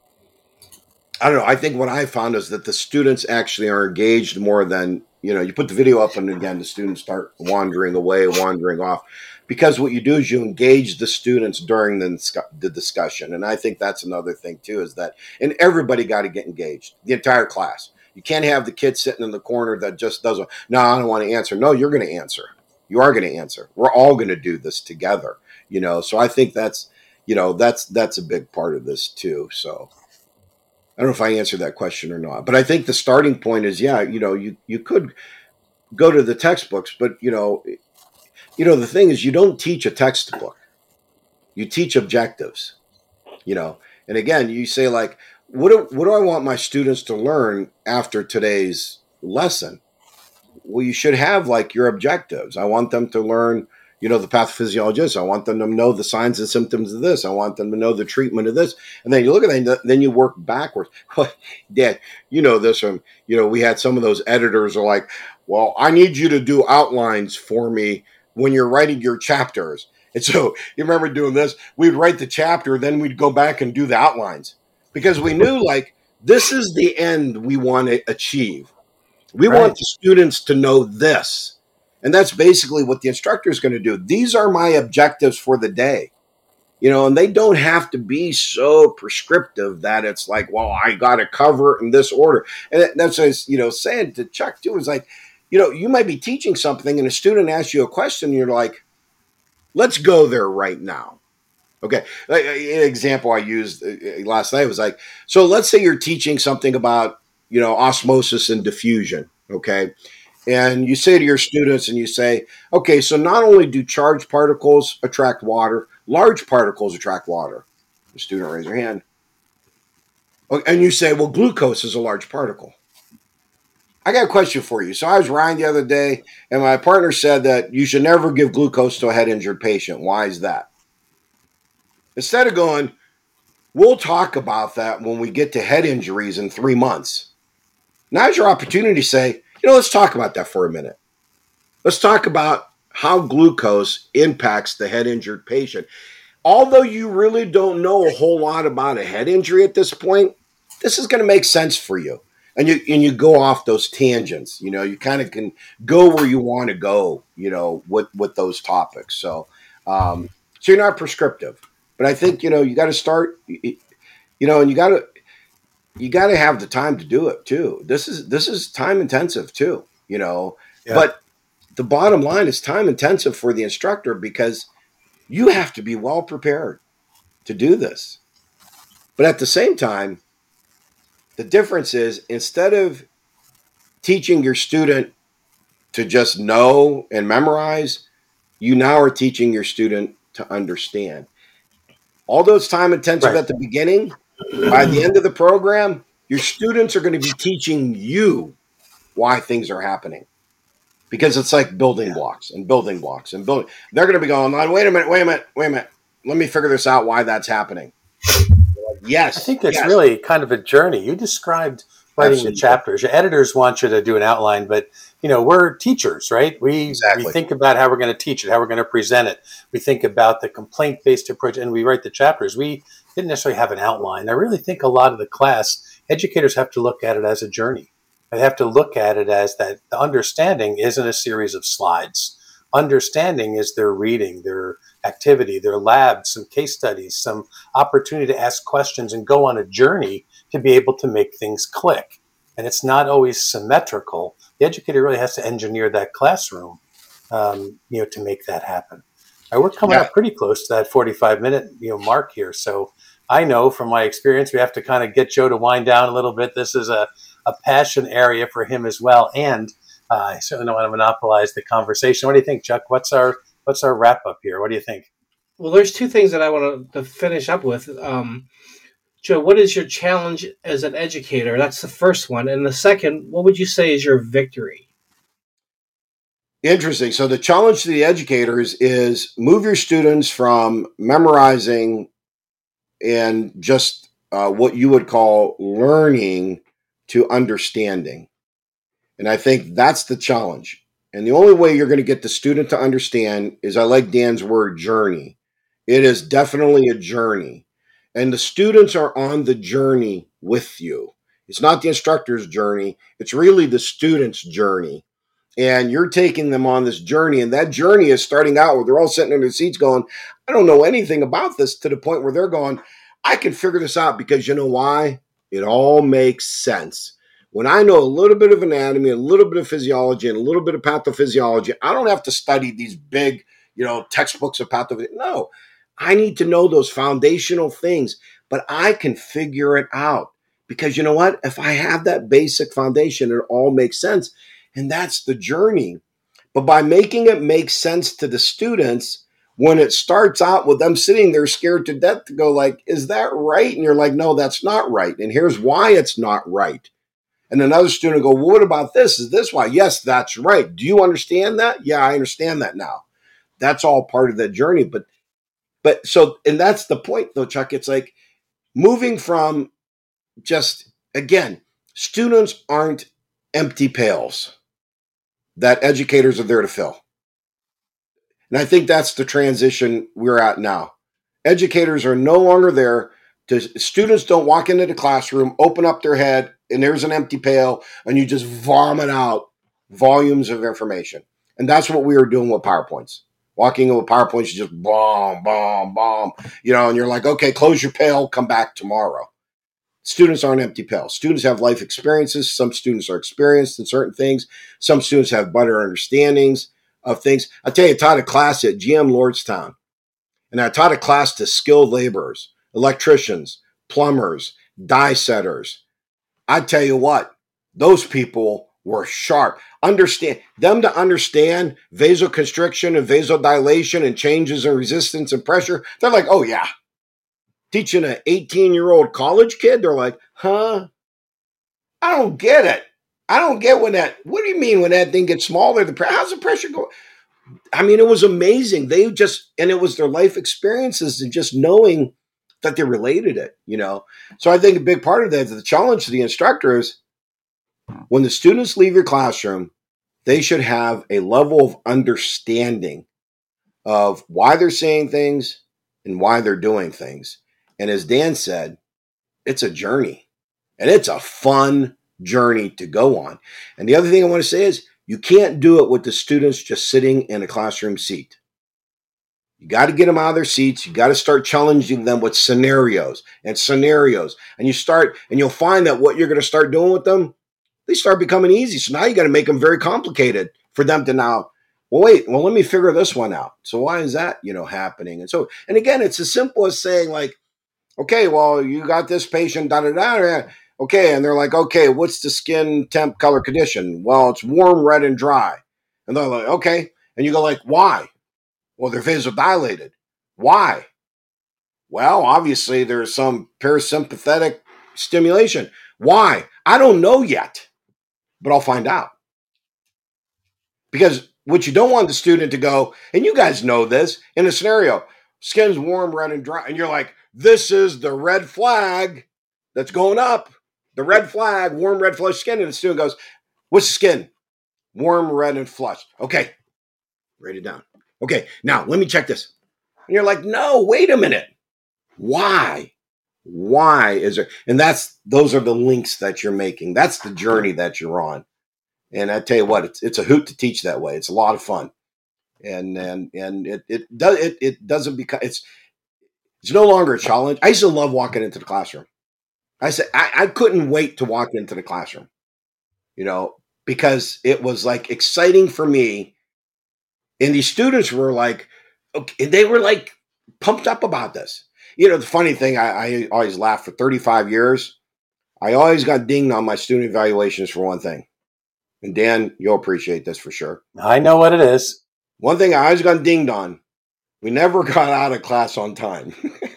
I don't know, I think what I found is that the students actually are engaged more than, you know, you put the video up and again, the students start wandering away, wandering off, because what you do is you engage the students during the, the discussion. And I think that's another thing too, is that, and everybody got to get engaged, the entire class. You can't have the kid sitting in the corner that just doesn't, no, I don't want to answer. No, you're going to answer. You are going to answer. We're all going to do this together, you know? So I think that's, you know, that's, that's a big part of this too. So I don't know if I answered that question or not, but I think the starting point is, yeah, you know, you, you could go to the textbooks, but you know, you know, the thing is you don't teach a textbook, you teach objectives, you know? And again, you say like, what do, what do I want my students to learn after today's lesson? Well, you should have like your objectives. I want them to learn, you know, the pathophysiologist. I want them to know the signs and symptoms of this. I want them to know the treatment of this. And then you look at that, then you work backwards. Dad, you know this one, you know, we had some of those editors are like, well, I need you to do outlines for me when you're writing your chapters. And so you remember doing this, we'd write the chapter, then we'd go back and do the outlines because we knew like this is the end we want to achieve. We Right. want the students to know this. And that's basically what the instructor is going to do. These are my objectives for the day. You know, and they don't have to be so prescriptive that it's like, well, I got to cover it in this order. And that's what I was, you know, saying to Chuck too, is like, you know, you might be teaching something and a student asks you a question and you're like, let's go there right now. Okay. Like, an example I used last night was like, so let's say you're teaching something about, you know, osmosis and diffusion. Okay. And you say to your students and you say, okay, so not only do charged particles attract water, large particles attract water. The student raise their hand. And you say, well, glucose is a large particle. I got a question for you. So I was riding the other day and my partner said that you should never give glucose to a head injured patient. Why is that? Instead of going, we'll talk about that when we get to head injuries in three months. Now's your opportunity to say, you know, let's talk about that for a minute. Let's talk about how glucose impacts the head injured patient. Although you really don't know a whole lot about a head injury at this point, this is going to make sense for you. And you and you go off those tangents. You know, you kind of can go where you want to go, you know, with, with those topics. So, um, so you're not prescriptive. But I think, you know, you got to start, you know, and you got to, you got to have the time to do it too. This is, this is time intensive too, you know, yeah. But the bottom line is time intensive for the instructor because you have to be well prepared to do this. But at the same time, the difference is instead of teaching your student to just know and memorize, you now are teaching your student to understand. Although it's time intensive right. at the beginning, by the end of the program, your students are going to be teaching you why things are happening. Because it's like building yeah. blocks and building blocks and building. They're going to be going, wait a minute, wait a minute, wait a minute. Let me figure this out why that's happening. Like, yes. I think it's yes. really kind of a journey. You described writing Absolutely. the chapters. Your editors want you to do an outline, but you know, we're teachers, right? We exactly. we think about how we're going to teach it, how we're going to present it. We think about the complaint-based approach, and we write the chapters. We didn't necessarily have an outline. I really think a lot of the class, educators have to look at it as a journey. They have to look at it as that the understanding isn't a series of slides. Understanding is their reading, their activity, their lab, some case studies, some opportunity to ask questions and go on a journey to be able to make things click. And it's not always symmetrical. The educator really has to engineer that classroom, um, you know, to make that happen. Right, we're coming yeah. up pretty close to that forty-five minute, you know, mark here. So I know from my experience, we have to kind of get Joe to wind down a little bit. This is a, a passion area for him as well. And uh, I certainly don't want to monopolize the conversation. What do you think, Chuck? What's our what's our wrap up here? What do you think? Well, there's two things that I want to finish up with. Um, Joe, what is your challenge as an educator? That's the first one. And the second, what would you say is your victory? Interesting. So the challenge to the educators is move your students from memorizing and just uh, what you would call learning to understanding. And I think that's the challenge. And the only way you're going to get the student to understand is, I like Dan's word, journey. It is definitely a journey. And the students are on the journey with you. It's not the instructor's journey. It's really the student's journey. And you're taking them on this journey. And that journey is starting out where they're all sitting in their seats going, I don't know anything about this, to the point where they're going, I can figure this out because you know why? It all makes sense. When I know a little bit of anatomy, a little bit of physiology, and a little bit of pathophysiology, I don't have to study these big, you know, textbooks of pathophysiology. No, I need to know those foundational things, but I can figure it out because you know what? If I have that basic foundation, it all makes sense. And that's the journey. But by making it make sense to the students, when it starts out with them sitting there scared to death to go like, is that right? And you're like, no, that's not right. And here's why it's not right. And another student will go, well, what about this? Is this why? Yes, that's right. Do you understand that? Yeah, I understand that now. That's all part of that journey. But, but so, and that's the point though, Chuck. It's like moving from just, again, students aren't empty pails that educators are there to fill. And I think that's the transition we're at now. Educators are no longer there. To, students don't walk into the classroom, open up their head, and there's an empty pail, and you just vomit out volumes of information. And that's what we were doing with PowerPoints. Walking in with PowerPoints, you just bomb, bomb, bomb, you know, and you're like, okay, close your pail, come back tomorrow. Students aren't empty pails. Students have life experiences. Some students are experienced in certain things. Some students have better understandings of things. I tell you, I taught a class at G M Lordstown, and I taught a class to skilled laborers, electricians, plumbers, die setters. I tell you what, those people were sharp. Understand them to understand vasoconstriction and vasodilation and changes in resistance and pressure. They're like, oh yeah. Teaching an eighteen-year-old college kid, they're like, huh? I don't get it. I don't get when that, what do you mean when that thing gets smaller? The how's the pressure go? I mean, it was amazing. They just, and it was their life experiences and just knowing that they related it, you know? So I think a big part of that, the challenge to the instructor is when the students leave your classroom, they should have a level of understanding of why they're saying things and why they're doing things. And as Dan said, it's a journey, and it's a fun journey to go on. And the other thing I want to say is you can't do it with the students just sitting in a classroom seat. You got to get them out of their seats. You got to start challenging them with scenarios and scenarios. And you start, and you'll find that what you're going to start doing with them, they start becoming easy. So now you got to make them very complicated for them to now, well, wait, well, let me figure this one out. So why is that, you know, happening? And so, and again, it's as simple as saying like, okay, well, you got this patient, da da da. Okay, and they're like, okay, what's the skin temp color condition? Well, it's warm, red, and dry. And they're like, okay. And you go like, why? Well, they're vasodilated. Why? Well, obviously there's some parasympathetic stimulation. Why? I don't know yet, but I'll find out. Because what you don't want the student to go, and you guys know this, in a scenario, skin's warm, red, and dry, and you're like, this is the red flag that's going up. The red flag, warm, red, flushed skin. And the student goes, what's the skin? Warm, red, and flushed. Okay, write it down. Okay, now let me check this. And you're like, no, wait a minute. Why? Why is there? And that's, those are the links that you're making. That's the journey that you're on. And I tell you what, it's it's a hoot to teach that way. It's a lot of fun. And and and it it does it it doesn't become it's it's no longer a challenge. I used to love walking into the classroom. I said I, I couldn't wait to walk into the classroom, you know, because it was like exciting for me. And these students were like, okay, they were like pumped up about this. You know, the funny thing, I, I always laugh for thirty-five years. I always got dinged on my student evaluations for one thing. And Dan, you'll appreciate this for sure. I know what it is. One thing I always got dinged on, we never got out of class on time.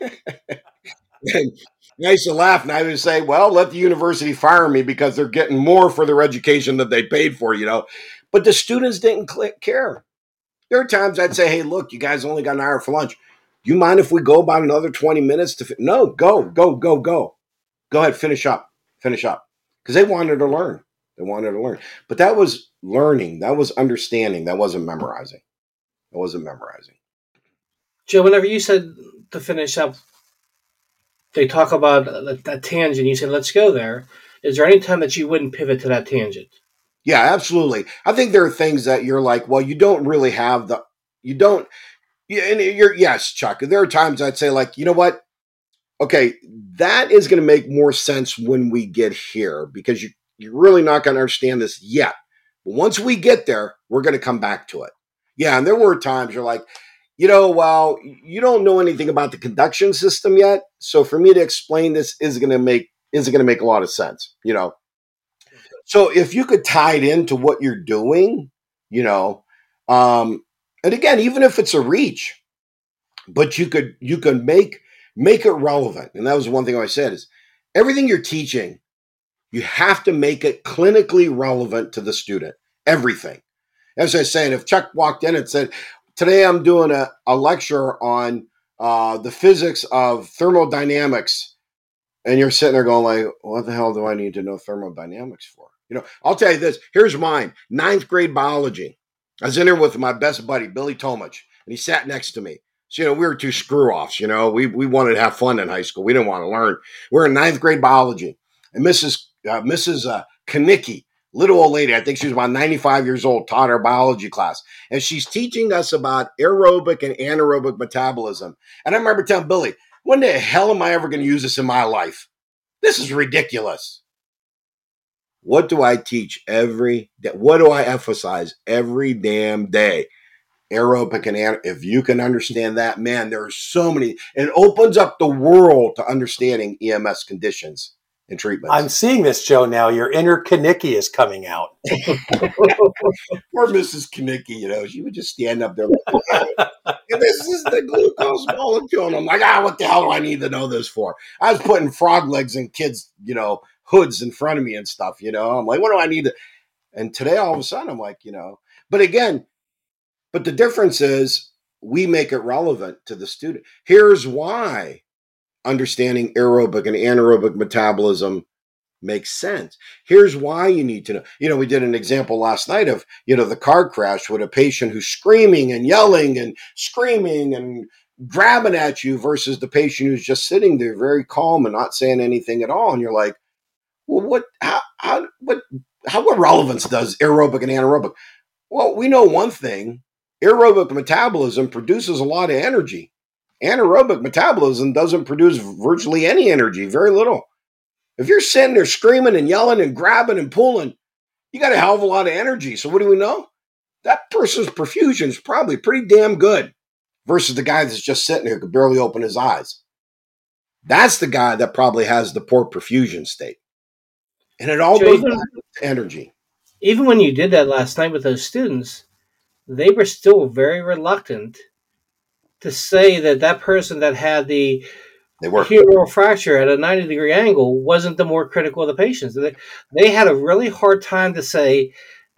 And I used to laugh, and I would say, well, let the university fire me because they're getting more for their education that they paid for, you know. But the students didn't care. There are times I'd say, hey, look, you guys only got an hour for lunch. Do you mind if we go about another twenty minutes? to? Fi-? No, go, go, go, go. Go ahead, finish up, finish up. Because they wanted to learn. They wanted to learn. But that was learning. That was understanding. That wasn't memorizing. That wasn't memorizing. Joe, whenever you said to finish up, they talk about that tangent. You said, let's go there. Is there any time that you wouldn't pivot to that tangent? Yeah, absolutely. I think there are things that you're like, well, you don't really have the, you don't, yeah, and you're, yes, Chuck, there are times I'd say like, you know what? Okay, that is going to make more sense when we get here because you, you're really not going to understand this yet. But once we get there, we're going to come back to it. Yeah, and there were times you're like, you know, well, you don't know anything about the conduction system yet. So for me to explain this is going to make, is going to make a lot of sense, you know? So if you could tie it into what you're doing, you know, um, and again, even if it's a reach, but you could, you could make, make it relevant. And that was one thing I said is everything you're teaching, you have to make it clinically relevant to the student. Everything. As I was saying, if Chuck walked in and said, today I'm doing a, a lecture on uh, the physics of thermodynamics, and you're sitting there going like, what the hell do I need to know thermodynamics for? You know, I'll tell you this. Here's mine. Ninth grade biology. I was in there with my best buddy, Billy Tomich. and he sat next to me. So, you know, we were two screw-offs, you know. We we wanted to have fun in high school. We didn't want to learn. We were in ninth grade biology. And Missus Uh, Missus Uh, Kanicki, little old lady, I think she was about ninety-five years old, taught our biology class. And she's teaching us about aerobic and anaerobic metabolism. And I remember telling Billy, when the hell am I ever going to use this in my life? This is ridiculous. What do I teach every day? What do I emphasize every damn day? Aerobic and anaerobic. If you can understand that, man, there are so many. It opens up the world to understanding E M S conditions and treatments. I'm seeing this, Joe, now. Your inner Kanicki is coming out. Poor Missus Kanicki, you know, she would just stand up there like, this is the glucose molecule. And I'm like, ah, what the hell do I need to know this for? I was putting frog legs in kids, you know, hoods in front of me and stuff, you know. I'm like, what do I need to? And today, all of a sudden, I'm like, you know, but again, but the difference is we make it relevant to the student. Here's why understanding aerobic and anaerobic metabolism makes sense. Here's why you need to know. You know, we did an example last night of, you know, the car crash with a patient who's screaming and yelling and screaming and grabbing at you versus the patient who's just sitting there very calm and not saying anything at all. And you're like, well, what, how, how, what, how, what relevance does aerobic and anaerobic? Well, we know one thing. Aerobic metabolism produces a lot of energy. Anaerobic metabolism doesn't produce virtually any energy, very little. If you're sitting there screaming and yelling and grabbing and pulling, you got a hell of a lot of energy. So what do we know? That person's perfusion is probably pretty damn good versus the guy that's just sitting there, could barely open his eyes. That's the guy that probably has the poor perfusion state. And it all So goes even, back to energy. even when you did that last night with those students, they were still very reluctant to say that that person that had the They were. humeral fracture at a ninety degree angle wasn't the more critical of the patients. They, they had a really hard time to say,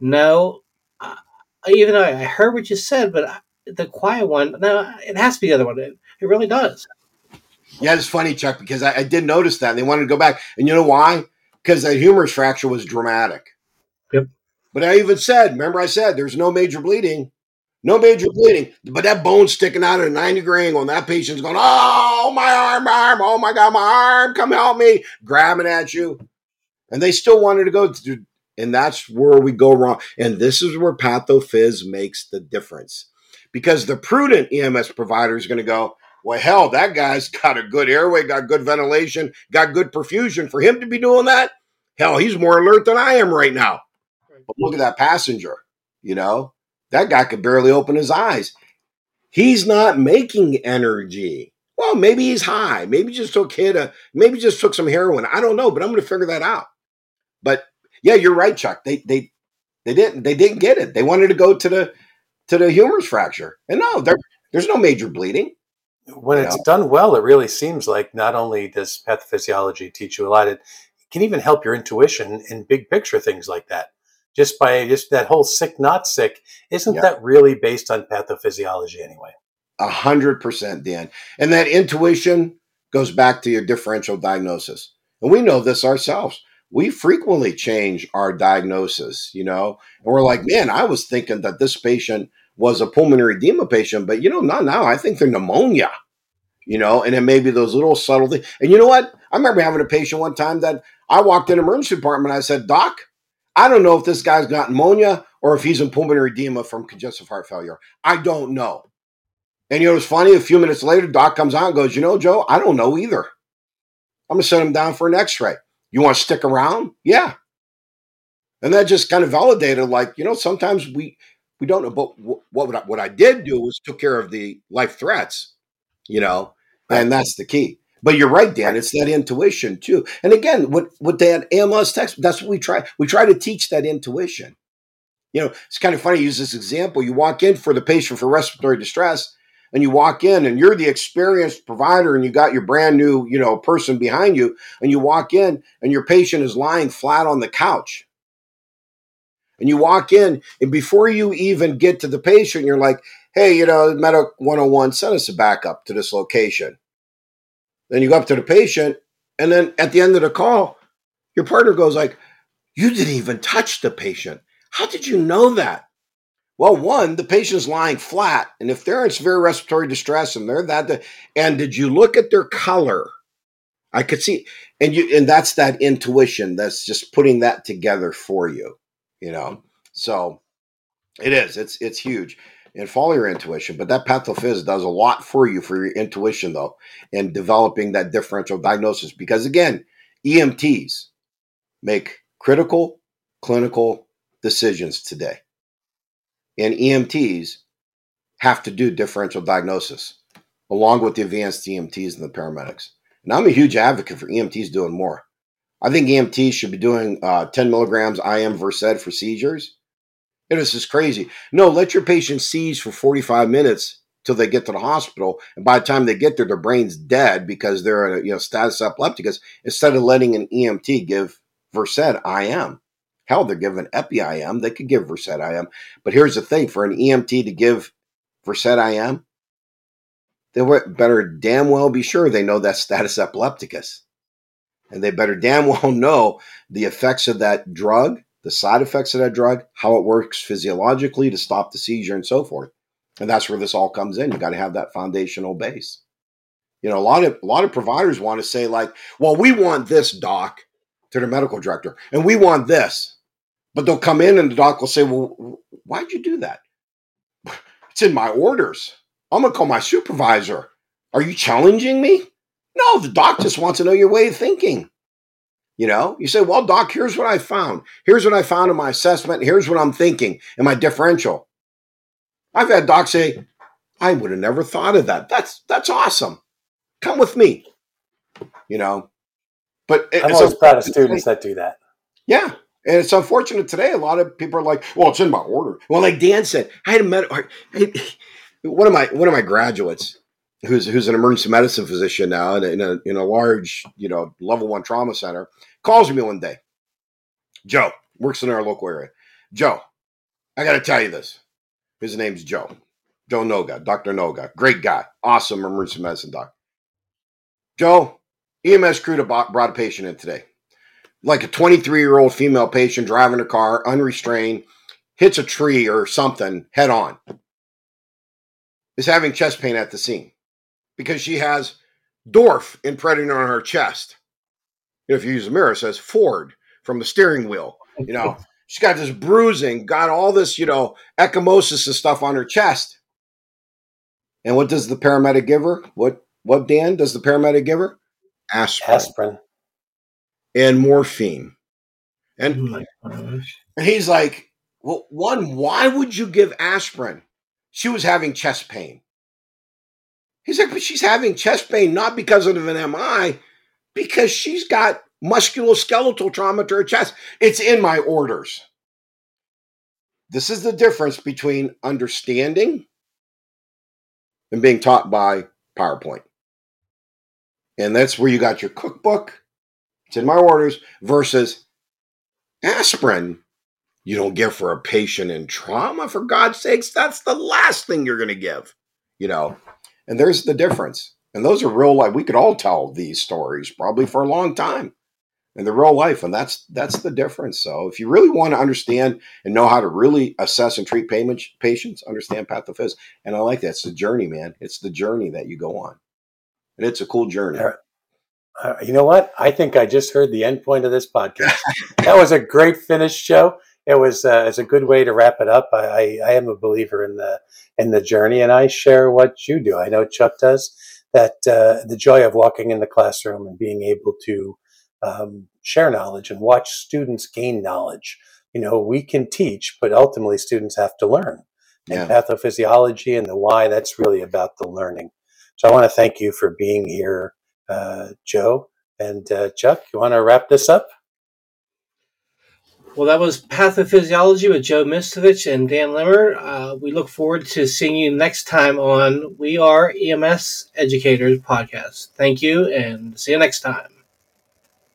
no, uh, even though I heard what you said, but I, the quiet one, no, it has to be the other one. It, it really does. Yeah, it's funny, Chuck, because I, I did notice that. And they wanted to go back. And you know why? Because that humerus fracture was dramatic. Yep. But I even said, remember I said, there's no major bleeding. No major bleeding, but that bone sticking out at a ninety degree angle, and that patient's going, oh, my arm, my arm, oh my God, my arm, come help me, grabbing at you. And they still wanted to go through, and that's where we go wrong. And this is where pathophys makes the difference. Because the prudent E M S provider is going to go, well, hell, that guy's got a good airway, got good ventilation, got good perfusion. For him to be doing that, hell, he's more alert than I am right now. But look at that passenger, you know. That guy could barely open his eyes. He's not making energy. Well, maybe he's high. Maybe just took hit a, maybe just took some heroin. I don't know, but I'm going to figure that out. But yeah, you're right, Chuck. They they they didn't they didn't get it. They wanted to go to the to the humerus fracture, and no, there there's no major bleeding. When it's know? done well, it really seems like not only does pathophysiology teach you a lot, it can even help your intuition in big picture things like that. Just by just that whole sick, not sick, isn't yeah. that really based on pathophysiology anyway? A hundred percent, Dan. And that intuition goes back to your differential diagnosis. And we know this ourselves. We frequently change our diagnosis, you know, and we're like, man, I was thinking that this patient was a pulmonary edema patient, but you know, not now. I think they're pneumonia, you know, and it may be those little subtle things. And you know what? I remember having a patient one time that I walked in the emergency department. I said, Doc, I don't know if this guy's got pneumonia or if he's in pulmonary edema from congestive heart failure. I don't know. And you know, it's funny. A few minutes later, Doc comes out and goes, you know, Joe, I don't know either. I'm going to send him down for an x-ray. You want to stick around? Yeah. And that just kind of validated, like, you know, sometimes we, we don't know. But what, what, I, what I did do was took care of the life threats, you know, and that's the key. But you're right, Dan. It's that intuition too. And again, what what that A M L text, that's what we try. We try to teach that intuition. You know, it's kind of funny to use this example. You walk in for the patient for respiratory distress, and you walk in, and you're the experienced provider, and you got your brand new, you know, person behind you, and you walk in, and your patient is lying flat on the couch. And you walk in, and before you even get to the patient, you're like, hey, you know, Medic one oh one, send us a backup to this location. Then you go up to the patient, and then at the end of the call, your partner goes like, you didn't even touch the patient. How did you know that? Well, one, the patient's lying flat, and if they're in severe respiratory distress and they're that, and did you look at their color? I could see, and you, and that's that intuition. That's just putting that together for you, you know. So it is. It's it's huge, and follow your intuition. But that pathophys does a lot for you for your intuition, though, and developing that differential diagnosis. Because again, E M Ts make critical clinical decisions today. And E M Ts have to do differential diagnosis along with the advanced E M Ts and the paramedics. And I'm a huge advocate for E M Ts doing more. I think E M Ts should be doing uh, ten milligrams I M Versed for seizures. And this is crazy. No, let your patient seize for forty-five minutes till they get to the hospital. And by the time they get there, their brain's dead because they're in a you know, status epilepticus instead of letting an E M T give Versed I M. Hell, they're giving Epi-I M. They could give Versed I M. But here's the thing. For an E M T to give Versed I M, they better damn well be sure they know that status epilepticus. And they better damn well know the effects of that drug, the side effects of that drug, how it works physiologically to stop the seizure and so forth. And that's where this all comes in. You got to have that foundational base. You know, a lot of a lot of providers want to say like, well, we want this, doc, to their medical director, and we want this. But they'll come in and the doc will say, well, why'd you do that? It's in my orders. I'm going to call my supervisor. Are you challenging me? No, the doc just wants to know your way of thinking. You know, you say, well, doc, here's what I found. Here's what I found in my assessment. Here's what I'm thinking in my differential. I've had docs say, I would have never thought of that. That's that's awesome. Come with me. You know, but I'm always proud of students that do that. Yeah. And it's unfortunate today. A lot of people are like, well, it's in my order. Well, like Dan said, I had a med- one of my one of my graduates who's who's an emergency medicine physician now in a, in a, in a large, you know, level one trauma center, calls me one day. Joe, works in our local area. Joe, I got to tell you this. His name's Joe. Joe Noga, Doctor Noga. Great guy. Awesome emergency medicine doc. Joe, E M S crew brought a patient in today. Like a twenty-three-year-old female patient driving a car, unrestrained, hits a tree or something head on. Is having chest pain at the scene because she has Dorf imprinted on her chest. If you use a mirror, it says Ford from the steering wheel. You know, she's got this bruising, got all this, you know, ecchymosis and stuff on her chest. And what does the paramedic give her? What, what Dan, does the paramedic give her? Aspirin. Aspirin. And morphine. And, Oh my gosh. and he's like, well, one, why would you give aspirin? She was having chest pain. He's like, but she's having chest pain not because of an M I, because she's got musculoskeletal trauma to her chest. It's in my orders. This is the difference between understanding and being taught by PowerPoint. And that's where you got your cookbook. It's in my orders versus aspirin. You don't give for a patient in trauma, for God's sakes. That's the last thing you're going to give, you know. And there's the difference. And those are real life. We could all tell these stories probably for a long time in the real life. And that's that's the difference. So if you really want to understand and know how to really assess and treat patients, understand pathophys. And I like that. It's the journey, man. It's the journey that you go on. And it's a cool journey. Uh, you know what? I think I just heard the end point of this podcast. That was a great finish, Joe. It was uh, it's a good way to wrap it up. I, I, I am a believer in the in the journey, and I share what you do. I know Chuck does. That uh, the joy of walking in the classroom and being able to um, share knowledge and watch students gain knowledge. You know, we can teach, but ultimately students have to learn. Yeah. And pathophysiology and the why, that's really about the learning. So I want to thank you for being here, uh, Joe. And uh, Chuck, you want to wrap this up? Well, that was Pathophysiology with Joe Mistovich and Dan Limmer. Uh, we look forward to seeing you next time on We Are E M S Educators podcast. Thank you, and see you next time.